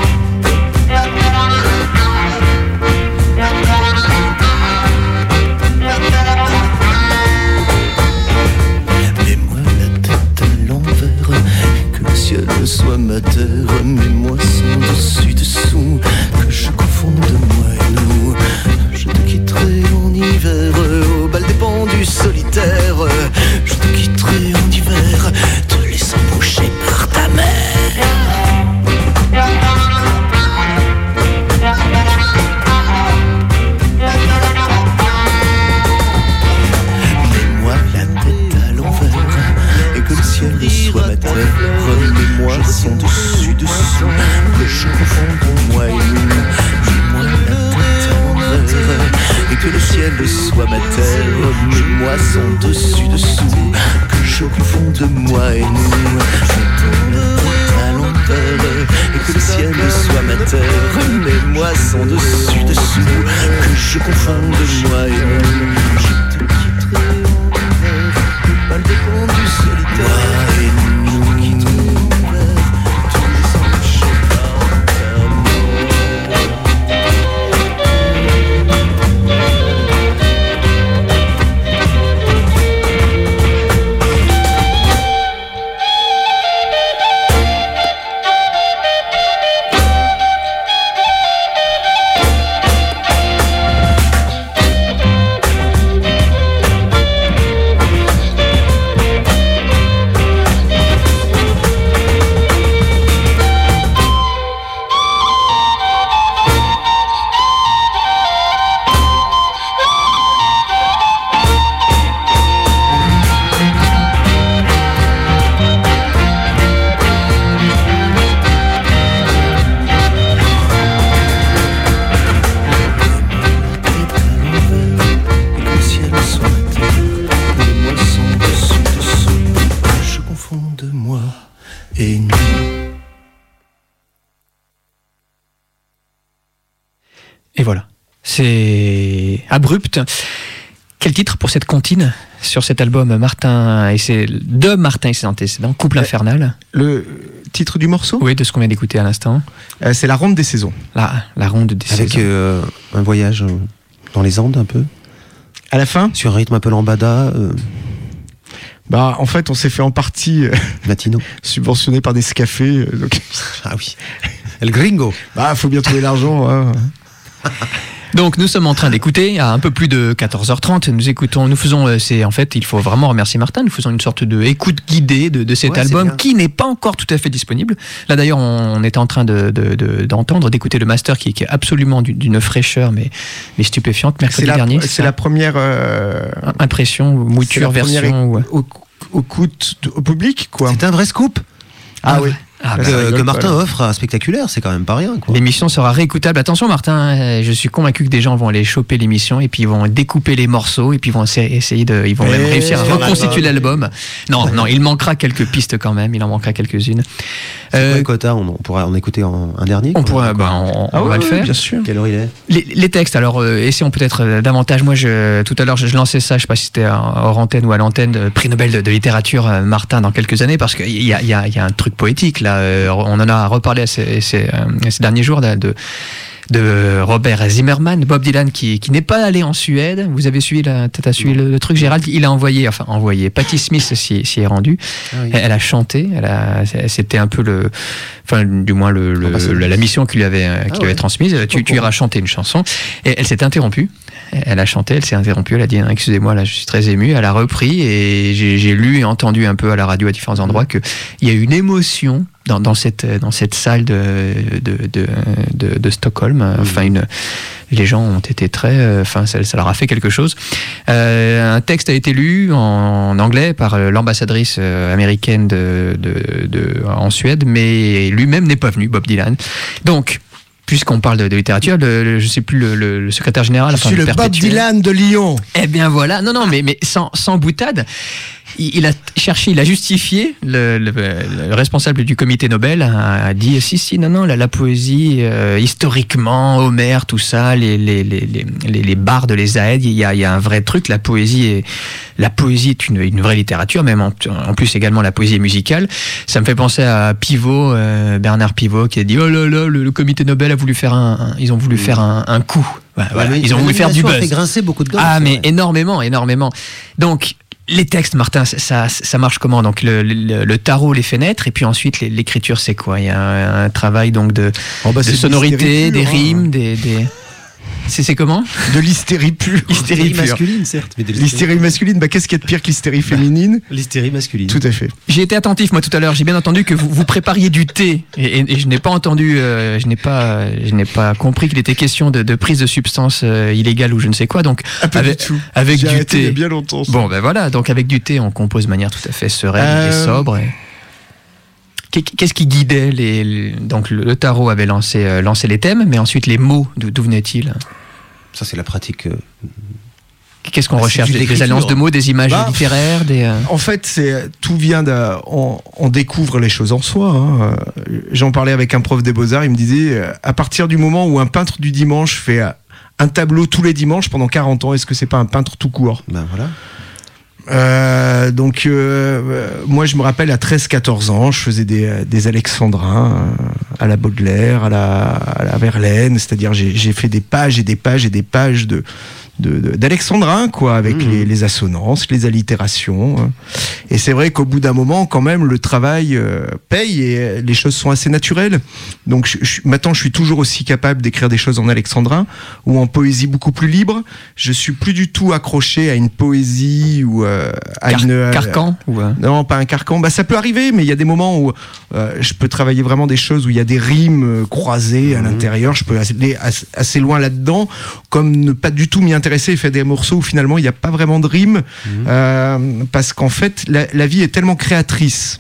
Mets-moi la tête à l'envers, que le ciel soit ma terre. Mets-moi sans dessus dessous, que je confonde moi et nous. Je te quitterai en hiver, au bal des pendus solitaires. Je te quitterai en hiver, te laissant boucher par ta mère. Mets-moi remets-moi son dessus dessous, que je confonde moi et nous. Mets-moi la tête à l'envers et que le ciel soit ma terre. Remets-moi son dessus dessous, que je confonde moi et nous. Mets-moi la tête à l'envers et que le ciel soit ma terre. Remets-moi son dessus dessous, que je confonde moi et nous. Je te quitterai en envers, pas le décompte du solitaire. Moi et nous.
Et voilà, c'est abrupt. Quel titre pour cette comptine sur cet album Martin et ses, de Martin et ses antécédents, Couple infernal.
Le titre du morceau ?
Oui, de ce qu'on vient d'écouter à l'instant.
Euh, c'est La Ronde des Saisons.
La, la Ronde des
Avec
Saisons.
euh, un voyage dans les Andes un peu.
À la fin ?
Sur un rythme un peu lambada, euh,
Bah, en fait, on s'est fait en partie euh,
latino.
subventionné par des scafés. euh, donc,
Ah oui. El Gringo.
bah, faut bien trouver l'argent. Hein.
Donc nous sommes en train d'écouter à un peu plus de quatorze heures trente. Nous écoutons, nous faisons, euh, c'est en fait, il faut vraiment remercier Martin. Nous faisons une sorte de écoute guidée de, de cet
Ouais, c'est
album
bien.
qui n'est pas encore tout à fait disponible. Là d'ailleurs, on, on était en train de, de, de- d'entendre, d'écouter le master qui, qui est absolument d'une, d'une fraîcheur mais, mais stupéfiante. Mercredi
C'est la,
dernier.
c'est la première. euh,
impression, ou
c'est
mouture,
la première
version. ou-
éc- au, au, coût- au public, quoi.
C'est un vrai scoop
Ah oui.
Ah,
Bah,
bah,
ça
que,
rigole
que
pas,
Martin
là.
offre à Spectaculaire, c'est quand même pas rien, quoi.
L'émission sera réécoutable. Attention Martin, euh, je suis convaincu que des gens vont aller choper l'émission et puis ils vont découper les morceaux et puis ils vont essa- essayer de, ils vont même
Eh,
réussir à
sur
reconstituer
l'album.
l'album. Non, non, il manquera quelques pistes quand même. Il en manquera quelques-unes.
C'est
Euh,
quoi le quota on, on pourra en écouter en, un dernier
on
quoi.
pourra, bah, on, on
Ah
va
ouais,
le faire.
bien sûr.
Quelle heure il est
Les, les textes, alors euh, essayons peut-être euh, davantage. Moi, je, tout à l'heure, je, je lançais ça, je sais pas si c'était hors antenne ou à l'antenne, euh, prix Nobel de, de littérature, euh, Martin, dans quelques années, parce qu'il y a, il y, a, il y a un truc poétique là. Euh, on en a reparlé à ces, ces, euh, ces derniers jours là, de de Robert Zimmerman, Bob Dylan qui, qui n'est pas allé en Suède. Vous avez suivi la, t'as suivi le, le truc, Gérald. Il a envoyé, enfin envoyé. Patti Smith s'y, s'y est rendue.
Ah oui.
Elle, elle a chanté. Elle a, c'était un peu le, enfin du moins le, le-
Ambassadrice.
la, la mission qu'il lui avait, euh, qu'il lui
ouais.
avait transmise. Tu, tu iras chanter une chanson. Et elle s'est interrompue. Elle a chanté, elle s'est interrompue. Elle a dit hein, excusez-moi, là je suis très émue. Elle a repris et j'ai, j'ai lu et entendu un peu à la radio à différents endroits que il y a une émotion dans, dans cette dans cette salle de de de, de, de Stockholm. Enfin une les gens ont été très, euh, enfin ça, ça leur a fait quelque chose. Euh, un texte a été lu en, en anglais par euh, l'ambassadrice euh, américaine de, de, de en Suède, mais lui-même n'est pas venu, Bob Dylan. Donc puisqu'on parle de, de littérature, le, le- je sais plus le, le- le secrétaire général.
Je
enfin,
suis le Bob
perpétuel.
Dylan de Lyon.
Eh bien voilà, non non mais mais sans sans boutade. Il il a cherché, il a justifié, le, le, le responsable du comité Nobel a, a dit si si non non la, la poésie euh, historiquement Homère tout ça les les les les les, les bardes les Aèdes il y a il y a un vrai truc, la poésie est la poésie est une une vraie littérature, même en, en plus également la poésie musicale. Ça me fait penser à Pivot, euh, Bernard Pivot qui a dit oh là là le, le comité Nobel a voulu faire un, un- ils ont voulu faire un, un coup. Voilà, voilà.
Mais
Ils ont voulu faire du
l'animation a
buzz.
fait grincer beaucoup de gars.
Ah,
c'est
mais
vrai.
énormément, énormément. Donc, les textes, Martin, ça, ça, ça marche comment? Donc, le, le, le tarot les fait naître, et puis ensuite, les- l'écriture, c'est quoi? Il y a un, un travail donc de,
Oh, bah,
de
c'est de
sonorité,
l'hystérie
des
pure, hein.
rimes, des. des... C'est, c'est comment?
De l'hystérie pure.
Hystérie pure.
masculine, certes. Mais de
L'hystérie masculine, bah, qu'est-ce qu'il y a de pire que l'hystérie féminine?
L'hystérie masculine.
Tout à fait.
J'ai été attentif, moi, tout à l'heure. J'ai bien entendu que vous, vous prépariez du thé, et, et- et je n'ai pas entendu, euh, je n'ai pas, je n'ai pas compris qu'il était question de, de prise de substances euh, illégales ou je ne sais quoi. Donc,
Ah, pas
avec,
du tout.
avec
J'ai
du
arrêté il y a
thé.
bien longtemps. ça.
Bon, ben voilà. Donc, avec du thé, on compose de manière tout à fait sereine et
Euh,
sobre. et- Qu'est-ce qui guidait les, les- donc le, le tarot avait lancé, euh, lancé les thèmes, mais ensuite les mots, d'où, d'où venaient-ils?
Ça, c'est la pratique. euh,
Qu'est-ce qu'on
Bah, c'est
recherche?
du
Des, des
l'écriture.
alliances de mots, des images
Bah,
littéraires, des. euh,
En fait, c'est tout vient de. On, on découvre les choses en soi. hein. Euh, J'en parlais avec un prof des Beaux-Arts. Il me disait euh, à partir du moment où un peintre du dimanche fait euh, un tableau tous les dimanches pendant quarante ans, est-ce que c'est pas un peintre tout court?
Ben voilà.
Euh, donc euh, euh, moi je me rappelle à treize quatorze ans, je faisais des, euh, des alexandrins euh, à la Baudelaire, à la, à la Verlaine, c'est-à-dire j'ai, j'ai fait des pages et des pages et des pages de, de, de- d'alexandrins quoi, avec
Mmh.
les, les assonances, les allitérations. hein. Et c'est vrai qu'au bout d'un moment quand même le travail euh, paye et euh, les choses sont assez naturelles. Donc je, je- maintenant je suis toujours aussi capable d'écrire des choses en alexandrin ou en poésie beaucoup plus libre. Je suis plus du tout accroché à une poésie ou euh, à
car-
une euh,
carcan ou, euh,
non, pas un carcan. Bah, ça peut arriver, mais il y a des moments où euh, je peux travailler vraiment des choses où il y a des rimes euh, croisées à
Mhm.
l'intérieur. Je peux aller assez, assez loin là-dedans, comme ne pas du tout m'y intéresser et faire des morceaux où finalement il n'y a pas vraiment de rime,
Mhm.
euh, parce qu'en fait la, la vie est tellement créatrice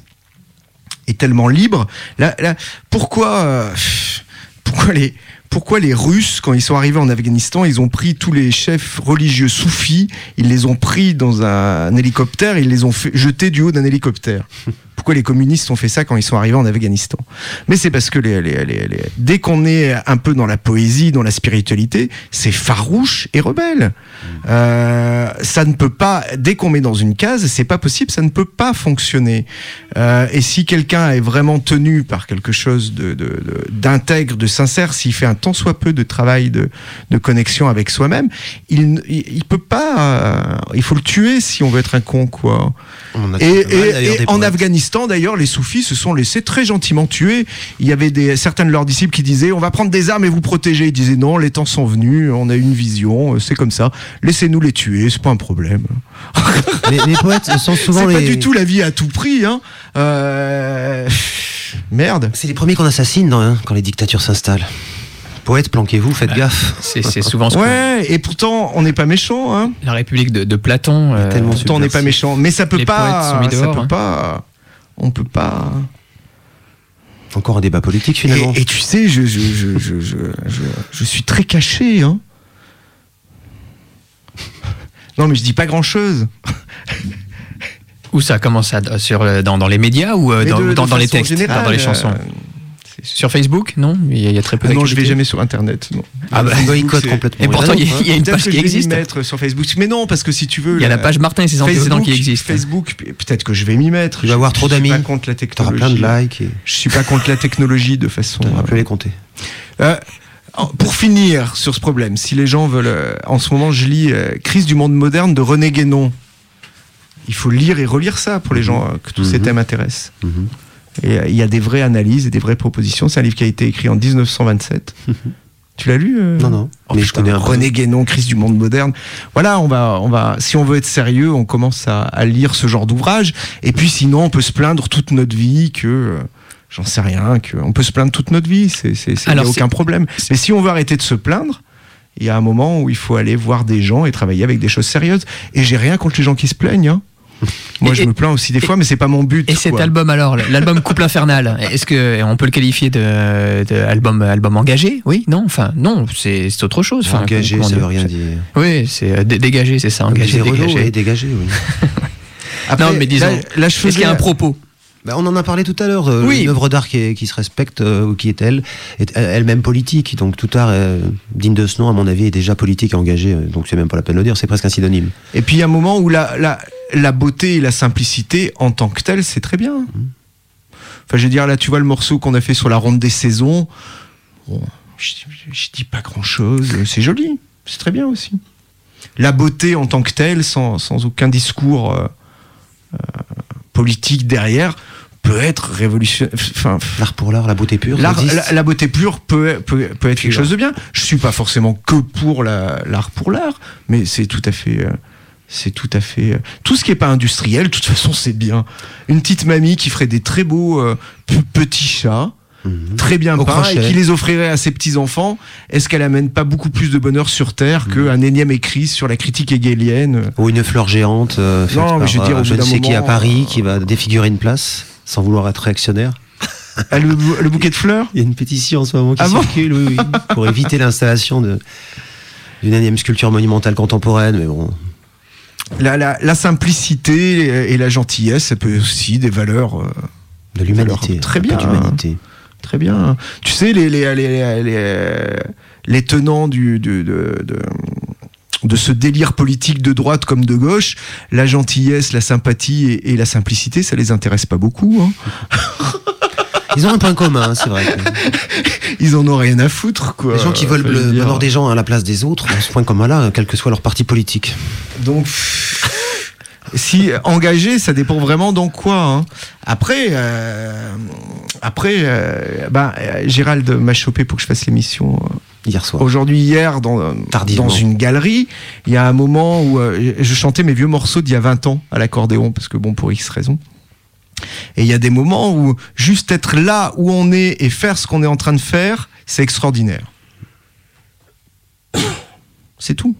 et tellement libre. Là, là, pourquoi, euh, pourquoi les pourquoi les Russes, quand ils sont arrivés en Afghanistan, ils ont pris tous les chefs religieux soufis, ils les ont pris dans un, un hélicoptère, ils les ont fait jeter du haut d'un hélicoptère. Pourquoi les communistes ont fait ça quand ils sont arrivés en Afghanistan? Mais c'est parce que les, les, les, les- dès qu'on est un peu dans la poésie, dans la spiritualité, c'est farouche et rebelle. Euh, ça ne peut pas, dès qu'on met dans une case, c'est pas possible, ça ne peut pas fonctionner. Euh, et si quelqu'un est vraiment tenu par quelque chose de, de, de- d'intègre, de sincère, s'il fait un tant soit peu de travail de, de connexion avec soi-même, il, il, il peut pas, euh, il faut le tuer si on veut être un con, quoi.
On a
Et,
pas mal,
et-
d'ailleurs,
et
des
en
poètes.
Afghanistan, d'ailleurs, les soufis se sont laissés très gentiment tuer. Il y avait des, certains de leurs disciples qui disaient on va prendre des armes et vous protéger. Ils disaient non, les temps sont venus, on a une vision, c'est comme ça. Laissez-nous les tuer, c'est pas un problème.
Les, les poètes sont souvent
C'est
les.
pas du tout la vie à tout prix. Hein. Euh... Merde.
C'est les premiers qu'on assassine dans- hein, quand les dictatures s'installent. Poètes, planquez-vous, faites gaffe.
c'est, c'est souvent ce qu'on-
Ouais, et pourtant, on n'est pas méchant. Hein.
la République de, de Platon. euh,
tellement
Pourtant, on n'est pas
subversif.
méchant. Mais ça peut
Les
pas.
poètes sont mis
ça
dehors,
peut
hein.
pas. On peut pas.
Encore un débat politique finalement.
Et, et tu sais, je, je, je, je, je, je, je suis très caché. Hein. Non, mais je dis pas grand-chose.
Où ça commence à, sur, euh, dans, dans les médias ou euh,
Mais
dans,
de-
ou dans,
de
dans les
façon
textes,
générale,
dans, dans les chansons?
euh, c'est-
Sur Facebook, non? Il y, a, il y a très peu
Ah non, je vais
d'actualité.
jamais sur Internet. Non.
Ah bah,
On boycotte
c'est-
complètement.
Et pourtant, il y a, il y a une
Peut-être
page
que
qui
je vais m'y
existe.
mettre sur Facebook. Mais non, parce que si tu veux.
Il y a la page Martin et ses antécédents qui existe.
Facebook, peut-être que je vais m'y mettre.
Tu vas avoir
Je-
trop
je suis
d'amis.
pas contre la
T'auras
technologie.
plein de likes et
Je suis pas contre la technologie de façon.
t'auras
euh,
plus à les compter.
Euh, pour finir sur ce problème, si les gens veulent, euh, en ce moment, je lis euh, Crise du monde moderne de René Guénon. Il faut lire et relire ça pour les gens euh, que tous ces
Mhm.
thèmes intéressent.
Mhm.
Et euh, il y a des vraies analyses et des vraies propositions. C'est un livre qui a été écrit en dix-neuf cent vingt-sept. Tu l'as lu euh
Non, non.
Oh,
mais je
putain,
connais un peu.
René Guénon, Crise du monde moderne. Voilà, on va, on va, si on veut être sérieux, on commence à, à lire ce genre d'ouvrage. Et puis sinon, on peut se plaindre toute notre vie que, euh, j'en sais rien, que on peut se plaindre toute notre vie. C'est, c'est, c'est, y a
Alors,
aucun
c'est-
problème. Mais si on veut arrêter de se plaindre, il y a un moment où il faut aller voir des gens et travailler avec des choses sérieuses. Et j'ai rien contre les gens qui se plaignent. Hein. Moi,
Et-
je me plains aussi des fois, mais c'est pas mon but.
Et cet
quoi.
album alors, l'album Couple Infernal, est-ce que on peut le qualifier de, de album, album engagé? Oui, non, enfin non, c'est, c'est autre chose. Enfin,
Engagé,
comment
ça
dire
veut rien dire.
Oui, c'est euh, dé- dégagé, c'est ça, engagé,
Disait Renaud,
dégagé.
ouais, dégagé, oui.
Après,
non, mais disons,
là, là, je
est-ce qu'il y
faisais
a un propos?
Bah, on en a parlé tout à l'heure. euh,
Oui.
Une œuvre d'art qui, est- qui se respecte, euh, ou qui est elle, est elle-même politique. Donc tout art euh, digne de ce nom, à mon avis, est déjà politique et engagé. euh, Donc c'est même pas la peine de le dire, c'est presque un synonyme.
Et puis il y a un moment où la, la, la beauté et la simplicité en tant que telle, c'est très bien. Enfin, je veux dire, là, tu vois le morceau qu'on a fait sur la ronde des saisons. Bon, je, je- je dis pas grand chose. C'est joli. C'est très bien aussi. La beauté en tant que telle, sans, sans aucun discours euh, euh, politique derrière, peut être révolutionnaire. Enfin,
L'art pour l'art, la beauté pure, ça
L'art-
existe.
la, la beauté pure peut, peut, peut être quelque
Pure.
chose de bien. Je suis pas forcément que pour la- l'art pour l'art, mais c'est tout à fait, euh, c'est tout à fait, euh, tout ce qui est pas industriel, de toute façon, c'est bien. Une petite mamie qui ferait des très beaux euh, p- petits chats,
Mhm.
très bien
Au
peints,
crochet.
et qui les offrirait à ses petits enfants. Est-ce qu'elle amène pas beaucoup plus de bonheur sur Terre qu'un énième écrit sur la critique hegelienne?
Ou une fleur géante, euh, faite
Non, mais
par,
je veux dire,
euh,
au
je
bout
ne
d'un
sais qui à
moment,
Paris,
euh,
qui va défigurer une place. sans vouloir être réactionnaire.
Ah, le, le bouquet de fleurs.
Il y a une pétition en ce moment qui
Ah bon
circule, oui, oui, pour éviter l'installation de, d'une énième sculpture monumentale contemporaine, mais bon.
La, la, la simplicité et la gentillesse, ça peut aussi des valeurs. Euh,
de l'humanité.
valeurs très
un peu
bien.
d'humanité.
Très bien. Tu sais, les, les, les, les, les tenants du, de, de, de, de ce délire politique de droite comme de gauche, la gentillesse, la sympathie et, et la simplicité, ça les intéresse pas beaucoup. Hein.
Ils ont un point commun, c'est vrai.
Ils en ont rien à foutre, quoi.
Les gens qui veulent le bonheur des gens à la place des autres ont ce point commun-là, quel que soit leur parti politique.
Donc, si engagé, ça dépend vraiment dans quoi. Hein. Après, euh, après, euh, bah, Gérald m'a chopé pour que je fasse l'émission. Euh,
hier soir.
Aujourd'hui, hier, dans, dans une galerie, il y a un moment où euh, je chantais mes vieux morceaux d'il y a vingt ans à l'accordéon, parce que bon, pour X raisons. Et il y a des moments où juste être là où on est et faire ce qu'on est en train de faire, c'est extraordinaire. C'est tout.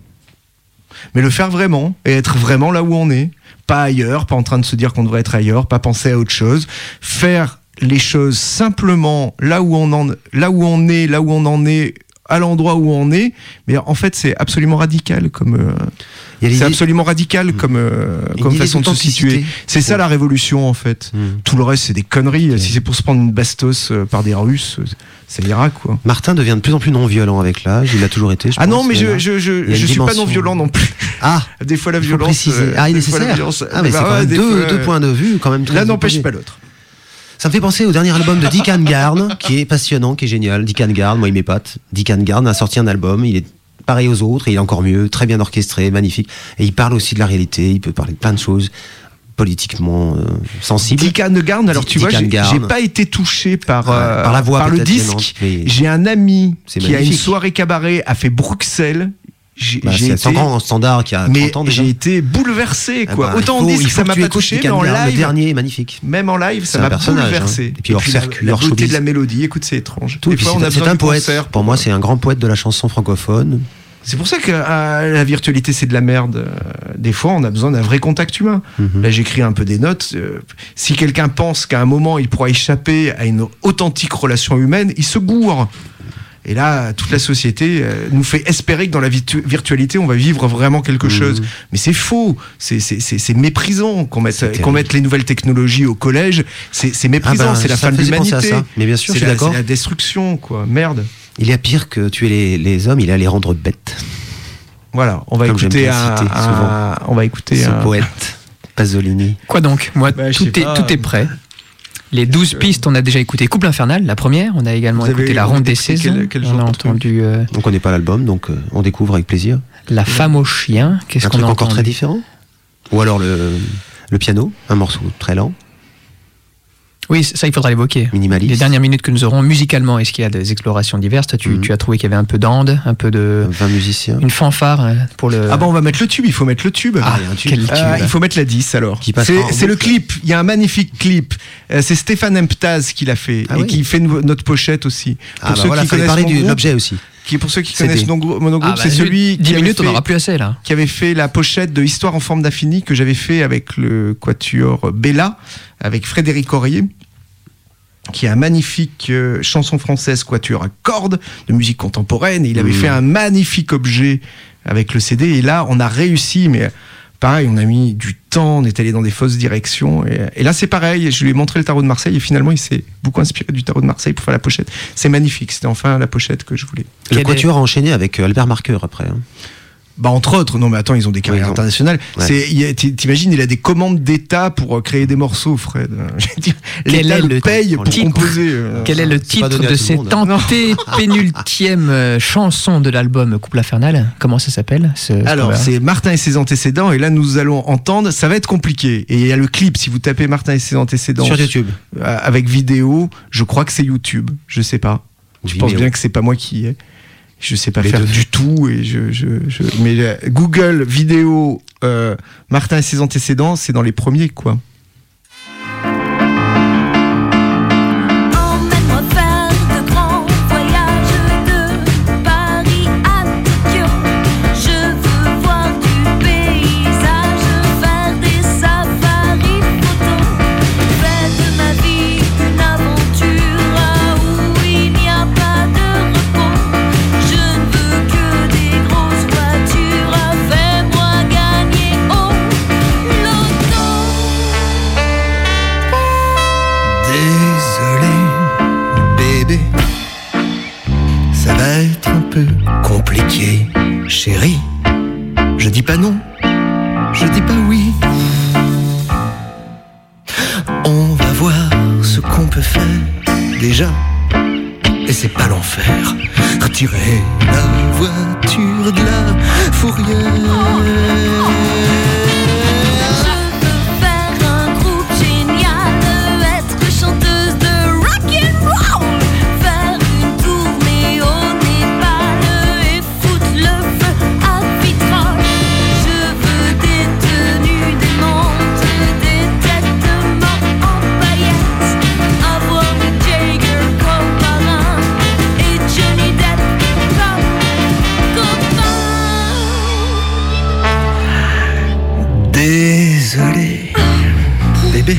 Mais le faire vraiment, et être vraiment là où on est, pas ailleurs, pas en train de se dire qu'on devrait être ailleurs, pas penser à autre chose, faire les choses simplement là où on en, là où on est, là où on en est, à l'endroit où on est, mais en fait c'est absolument radical comme euh, c'est absolument radical comme euh, comme façon de se situer. C'est ça la révolution en fait. Mmh. Tout le reste c'est des conneries. Mmh. Si c'est pour se prendre une bastos par des Russes, ça ira quoi.
Martin devient de plus en plus non violent avec l'âge. Il l'a toujours été. Je
ah
pense,
non mais je je je, je suis pas non violent non plus.
Ah
des fois la violence.
Euh, ah il est nécessaire. Ah mais bah, c'est quand même deux fois, deux points de vue quand même.
L'un n'empêche pas l'autre.
Ça me fait penser au dernier album de Dick Angarn, qui est passionnant, qui est génial. Dick Angarn, moi il m'épate. Dick Angarn a sorti un album, il est pareil aux autres, et il est encore mieux, très bien orchestré, magnifique. Et il parle aussi de la réalité, il peut parler de plein de choses politiquement euh, sensibles.
Dick Angarn, alors tu Dick vois, j'ai, j'ai pas été touché par, euh,
par la voix,
par le disque.
Mais
j'ai un ami qui
magnifique.
a une soirée cabaret, a fait Bruxelles. J'ai,
bah,
j'ai
c'est
été...
un grand standard qui a
mais
trente ans déjà.
J'ai été bouleversé quoi. Ah bah, Autant en disque ça m'a pas touché, mais en live,
le dernier est magnifique.
Même en live, ça m'a bouleversé.
Hein. Et puis hors circuit,
la, la beauté de la mélodie, écoute, c'est étrange.
Tout, fois, c'est, c'est un poète. Pour, pour moi, c'est un grand poète de la chanson francophone.
C'est pour ça que euh, la virtualité c'est de la merde. Euh, des fois, on a besoin d'un vrai contact humain. Mm-hmm. Là, j'écris un peu des notes. Euh, si quelqu'un pense qu'à un moment il pourra échapper à une authentique relation humaine, il se gourre. Et là, toute la société euh, nous fait espérer que dans la virtu- virtualité, on va vivre vraiment quelque mmh. chose. Mais c'est faux. C'est, c'est, c'est, c'est méprisant qu'on mette, qu'on mette les nouvelles technologies au collège. C'est, c'est méprisant. Ah ben, c'est la fin de l'humanité.
Mais bien sûr,
c'est
je suis
la,
d'accord.
C'est la destruction, quoi. Merde.
Il y a pire que tuer les, les hommes. Il a les rendre bêtes.
Voilà. On va Comme écouter un, citer, un, on va écouter
ce
un
poète Pasolini.
Quoi donc? Moi, bah, tout est, pas, tout est prêt. Les douze pistes, on a déjà écouté Couple Infernal, la première. On a également
Vous
écouté La Ronde des Saisons.
Quel, quel
on a entendu. Euh,
on connaît pas l'album, donc euh, on découvre avec plaisir.
La Femme au chien. Qu'est-ce
un
qu'on a
truc encore
entendu?
Très différent. Ou alors le, le piano, un morceau très lent.
Oui, ça, il faudra l'évoquer.
Minimaliste.
Les dernières minutes que nous aurons musicalement, est-ce qu'il y a des explorations diverses? Toi, tu, mmh. tu as trouvé qu'il y avait un peu d'ande, un peu de.
vingt musiciens.
Une fanfare pour le.
Ah, bah, on va mettre le tube, il faut mettre le tube.
Ah, il y a un tube. Quel tube
euh, il faut mettre la dix alors.
Qui
c'est c'est le clip, il y a un magnifique clip. Euh, c'est Stéphane Emptaz qui l'a fait ah, et oui. qui fait no- notre pochette aussi.
Pour ah, ceux bah voilà, qui connaissent parler de l'objet aussi.
Qui, pour ceux qui c'est connaissent mon groupe, mon groupe
ah bah,
c'est celui
dix
qui
minutes,
fait,
on n'aura plus assez là.
Qui avait fait la pochette de Histoire en forme d'infini que j'avais fait avec le quatuor Bella, avec Frédéric Aurier, qui est un magnifique euh, chanson française quatuor à cordes de musique contemporaine. Et il avait mmh. fait un magnifique objet avec le C D. Et là, on a réussi, mais pareil, on a mis du temps, on est allé dans des fausses directions. Et, et là, c'est pareil. Je lui ai montré le tarot de Marseille et finalement, il s'est beaucoup inspiré du tarot de Marseille pour faire la pochette. C'est magnifique. C'était enfin la pochette que je voulais.
Le quatuor a enchaîné avec Albert Marqueur après. Hein.
Bah entre autres, non mais attends, ils ont des carrières
oui,
internationales. Ouais. C'est, il a, t'imagines, il a des commandes d'État pour créer des morceaux, Fred. L'État le paye pour titre, composer. Euh,
quel est le titre de cette antépénultième euh, chanson de l'album Couple Infernal? Comment ça s'appelle ce,
Alors, c'est Martin et ses antécédents, et là nous allons entendre, ça va être compliqué. Et il y a le clip, si vous tapez Martin et ses antécédents
sur YouTube,
euh, avec vidéo, je crois que c'est YouTube, je sais pas. Je vidéo. pense bien que c'est pas moi qui y ai. Je sais pas Les faire deux. du tout et je, je, je... mais euh, Google vidéo euh, Martin et ses antécédents, c'est dans les premiers quoi.
Ma
compliqué, chérie. Je dis pas non, je dis pas oui. On va voir ce qu'on peut faire déjà. Et c'est pas l'enfer. Retirer la voiture de la fourrière. Désolé, bébé,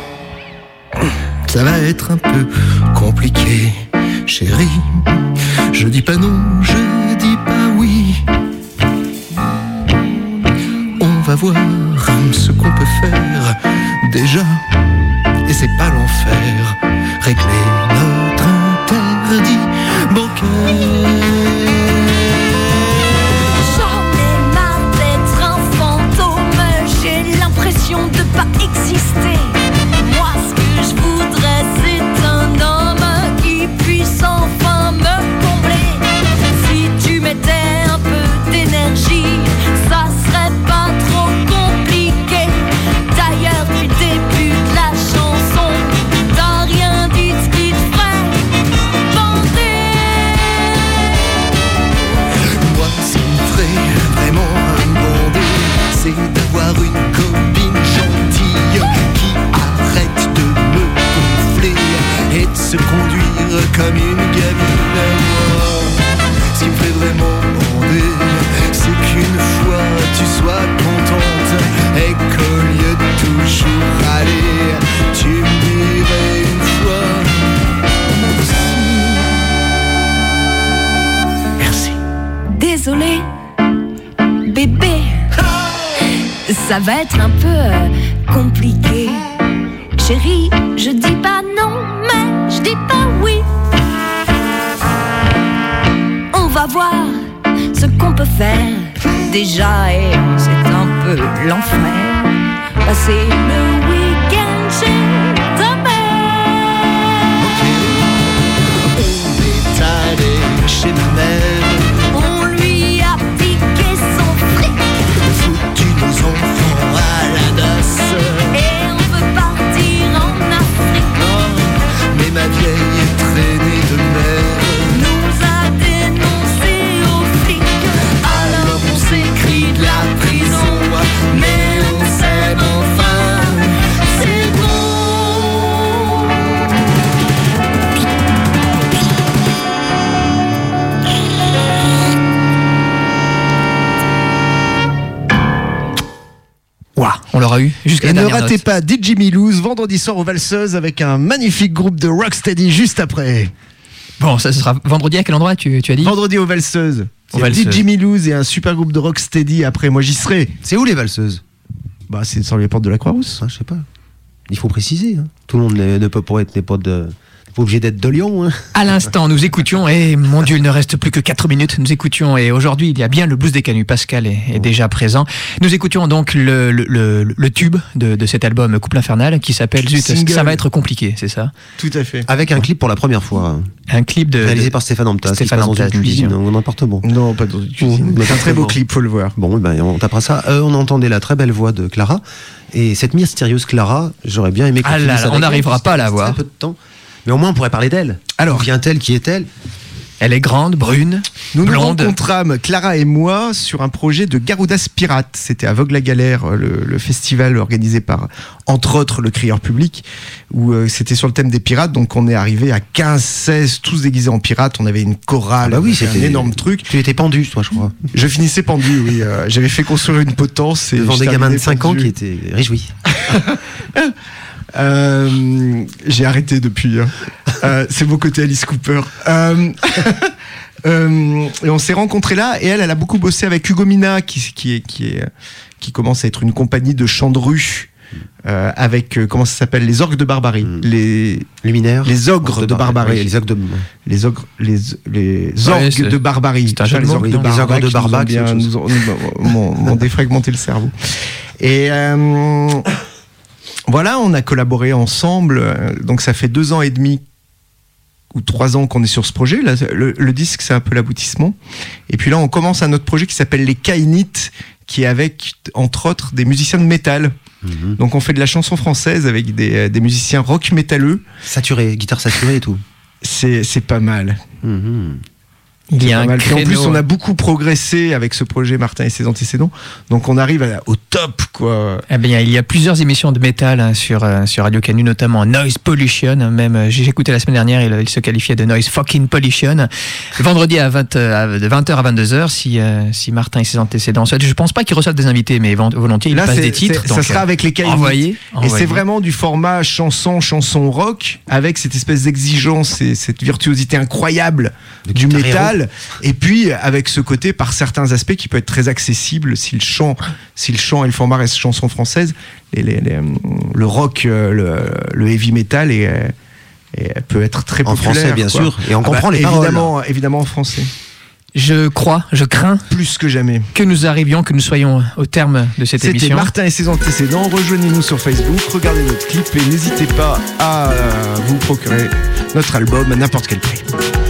ça va être un peu compliqué, chérie. Je dis pas non, je dis pas oui. On va voir ce qu'on peut faire déjà. Et c'est pas l'enfer, régler notre interdit bancaire.
De pas exister. Moi, ce que je voudrais, c'est un homme qui puisse enfin me combler. Si tu mettais un peu d'énergie, ça serait pas trop compliqué. D'ailleurs, du début de la chanson, t'as rien dit de ce qui te ferait bander.
Moi, ce qui me ferait vraiment bander, c'est d'avoir une copine gentille qui arrête de me gonfler et de se conduire comme une gamine. Moi, ce qui me fait vraiment bander, c'est qu'une fois tu sois contente et qu'au lieu de toujours aller, tu me dirais une fois merci. Merci.
Désolé, bébé. Ça va être un peu euh, compliqué. Chérie, je dis pas non, mais je dis pas oui. On va voir ce qu'on peut faire déjà, et c'est un peu l'enfer. Passer le week-end chez ta mère.
Ok, on est allé chez ma mère.
On lui a piqué son fric,
Foutu nos enfants à la noce.
et on veut partir en Afrique.
Non, mais ma vieille traînée de mer
Nous a dénoncé aux flics. Alors on s'écrit de la prison, mais on s'aime enfin. C'est bon.
Waouh, on l'aura eu jusqu'à
Et
la
ne
dernière
ratez
note.
pas D J Milouz vendredi soir aux Valseuses avec un magnifique groupe de Rocksteady juste après.
Bon, ça ce sera vendredi à quel endroit tu, tu as dit?
Vendredi aux Valseuses.
Aux
Il y a
Valseuses.
D J Milouz et un super groupe de Rocksteady après. Moi j'y serai.
C'est où les valseuses?
Bah c'est sur les portes de la Croix-Rousse.
Ah, je sais pas. Il faut préciser. Hein. Tout le monde n'est- ne peut pas être, n'est pas de, pas obligé d'être de Lyon. Hein.
À l'instant, nous écoutions, et mon Dieu, il ne reste plus que quatre minutes, nous écoutions, et aujourd'hui, il y a bien le blues des canuts, Pascal est, est déjà présent. Nous écoutions donc le, le, le, le tube de, de cet album Couple Infernal, qui s'appelle Zut,
Single.
ça va être compliqué, c'est ça?
Tout à fait.
Avec un clip pour la première fois. Hein.
Un clip de...
Réalisé
de-
par Stéphane Amtas.
Stéphane
qui passe dans
Amtas,
une
nous
cuisine
disions.
ou n'importe bon.
Non, pas dans une cuisine.
mais
C'est un très beau
bon.
clip, faut le voir.
Bon, ben, on tapera ça. Euh, on entendait la très belle voix de Clara. Et cette mystérieuse Clara, j'aurais bien aimé qu'on
Ah là
finisse
là,
avec
on
elle,
n'arrivera
parce
pas à
qu'il
la
reste
voir.
Très peu de temps. Mais au moins, on pourrait parler d'elle.
Alors.
D'où vient-elle? Qui est-elle?
Elle est grande, brune,
Nous nous
blonde.
rencontrâmes, Clara et moi, sur un projet de Garudas Pirate. C'était à Vogue-la-Galère, le, le festival organisé par, entre autres, le Crieur Public, où euh, c'était sur le thème des pirates. Donc on est arrivé à quinze seize, tous déguisés en pirates. On avait une chorale,
Ah bah oui,
c'était un
c'était-
énorme truc.
Tu étais pendu, toi, je crois.
Je finissais pendu, oui. euh, J'avais fait construire une potence. Et
Devant
je
des gamins de
terminais
cinq ans
pendu.
qui étaient réjouis.
Euh, j'ai arrêté depuis. hein. Euh, c'est mon côté Alice Cooper. Euh, euh, et on s'est rencontrés là, et elle, elle a beaucoup bossé avec Hugo Mina, qui, qui, est, qui, est, qui commence à être une compagnie de chants de rue euh, avec euh, comment ça s'appelle, les orgues de barbarie,
Mm.
les
Luminaire.
les ogres de barbarie,
Oui, les ogres de.
les ogres, les les
Ouais,
orgues
c'est-
de barbarie.
c'est un
Tu vois,
jeu de
les
mots,
orgues de
non,
les
barbarie
ogres de
qui nous ont
Barbac,
bien,
c'est autre
nous ont- nous- m'ont m'ont défragmenté le cerveau. Et euh, voilà, on a collaboré ensemble. euh, Donc ça fait deux ans et demi ou trois ans qu'on est sur ce projet. Là, le, le disque, c'est un peu l'aboutissement. Et puis là, on commence un autre projet qui s'appelle les Kainites, qui est avec, entre autres, des musiciens de métal.
Mhm.
Donc on fait de la chanson française avec des, des musiciens rock métalleux.
Saturé, guitare saturée et tout.
C'est, c'est pas mal.
Mhm.
Il y a
Pas
un
mal. Puis en plus,
créneau.
on a beaucoup progressé avec ce projet Martin et ses antécédents. Donc on arrive à- au top, quoi.
Eh bien, il y a plusieurs émissions de métal hein, sur, euh, sur Radio Canu, notamment Noise Pollution. hein, Même, euh, j'ai écouté la semaine dernière, il, il se qualifiait de Noise Fucking Pollution. Le vendredi à vingt, euh, de vingt heures à vingt-deux heures, si, euh, si Martin et ses antécédents souhaitent. Je pense pas qu'ils reçoivent des invités, mais vent- volontiers, ils
Là,
passent
c'est-
des titres.
c'est- ça
donc,
sera
euh,
avec les Kainites.
envoyez,
Et
envoyez.
c'est vraiment du format chanson, chanson rock, avec cette espèce d'exigence et cette virtuosité incroyable
De
du
guitare
métal. Et puis, avec ce côté, par certains aspects, qui peut être très accessible si le chant, si le chant et le format restent chanson française, les, les- les, le rock, euh, le, le heavy metal et, et peut être très
En
populaire.
français, bien
quoi.
sûr. Et on
Ah bah,
comprend les paroles.
évidemment, évidemment en français.
Je crois, je crains
Plus que jamais.
que nous arrivions, que nous soyons au terme de cette
C'était
émission.
Martin et ses antécédents. Rejoignez-nous sur Facebook, regardez notre clip et n'hésitez pas à euh, vous procurer notre album à n'importe quel prix.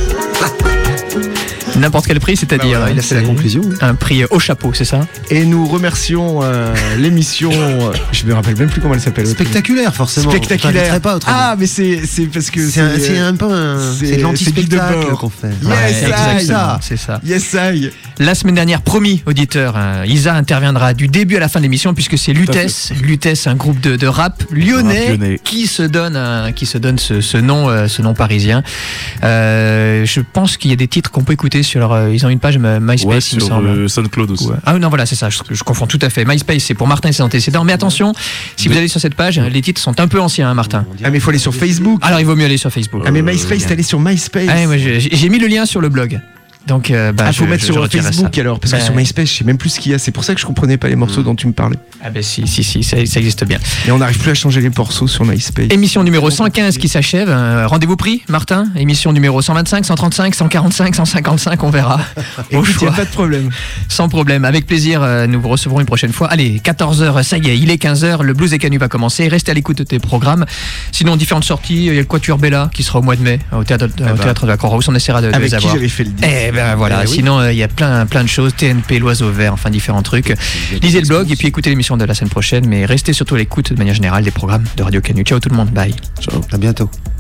N'importe quel prix, c'est-à-dire
Bah voilà, il a fait la
c'est
conclusion.
un prix au chapeau, c'est ça?
Et nous remercions euh, l'émission. euh, je me rappelle même plus comment elle s'appelle.
Spectaculaire, forcément. On
Spectaculaire.
t'inviterait pas autrement.
Ah, mais c'est c'est parce que
c'est un, c'est un peu un,
c'est-
c'est de l'anti-spectacle
c'est
qu'on fait.
Yes,
Ouais,
I.
exactement, c'est ça.
Yes, I.
La semaine dernière, promis, auditeur, euh, Isa interviendra du début à la fin de l'émission puisque c'est Lutèce. Lutèce, un groupe de, de rap lyonnais,
Rap lyonnais.
qui se donne, un- qui se donne ce, ce nom, euh, ce nom parisien. Euh, je pense qu'il y a des titres qu'on peut écouter sur leur. euh, ils ont une page euh, MySpace,
Ouais,
il me
sur
semble.
euh, SoundCloud aussi.
Ouais. Ah non, voilà, c'est ça, je, je confonds tout à fait. MySpace, c'est pour Martin et ses antécédents. Mais attention, si vous allez sur cette page, les titres sont un peu anciens, hein, Martin.
Ah, mais il faut aller sur Facebook.
Alors il vaut mieux aller sur Facebook.
Ah, mais MySpace, t'es allé sur MySpace.
Ah, ouais, moi, j'ai j'ai mis le lien sur le blog. Donc, euh, bah,
Ah, faut
je-
mettre
je-
sur
je retirerai
Facebook
ça.
alors, parce que
Ben,
sur MySpace, je sais même plus ce qu'il y a. C'est pour ça que je comprenais pas les morceaux dont tu me parlais.
Ah ben si, si, si, ça, ça existe bien.
Et on n'arrive plus à changer les morceaux sur MySpace.
Émission numéro cent quinze qui s'achève. Euh, Rendez-vous pris, Martin. Émission numéro cent vingt-cinq, cent trente-cinq, cent quarante-cinq, cent cinquante-cinq, on verra. Au
Écoute, y
choix.
a pas de problème.
Sans problème. Avec plaisir, euh, nous vous recevrons une prochaine fois. Allez, quatorze heures, ça y est, il est quinze heures. Le Blues et Canu va commencer. Restez à l'écoute de tes programmes. Sinon, différentes sorties. Il y a le Quatuor Bella qui sera au mois de mai au théâtre, au
ben,
théâtre de la Croix-Rousse. On essaiera de, de
Avec
les
qui
avoir.
j'avais fait le disque.
Eh ben voilà,
Eh oui.
sinon euh, il y a plein, plein de choses, T N P, l'oiseau vert, enfin différents trucs. Lisez le blog et puis écoutez l'émission de la semaine prochaine, mais restez surtout à l'écoute de manière générale des programmes de Radio Canu. Ciao tout le monde, bye.
Ciao.
À bientôt.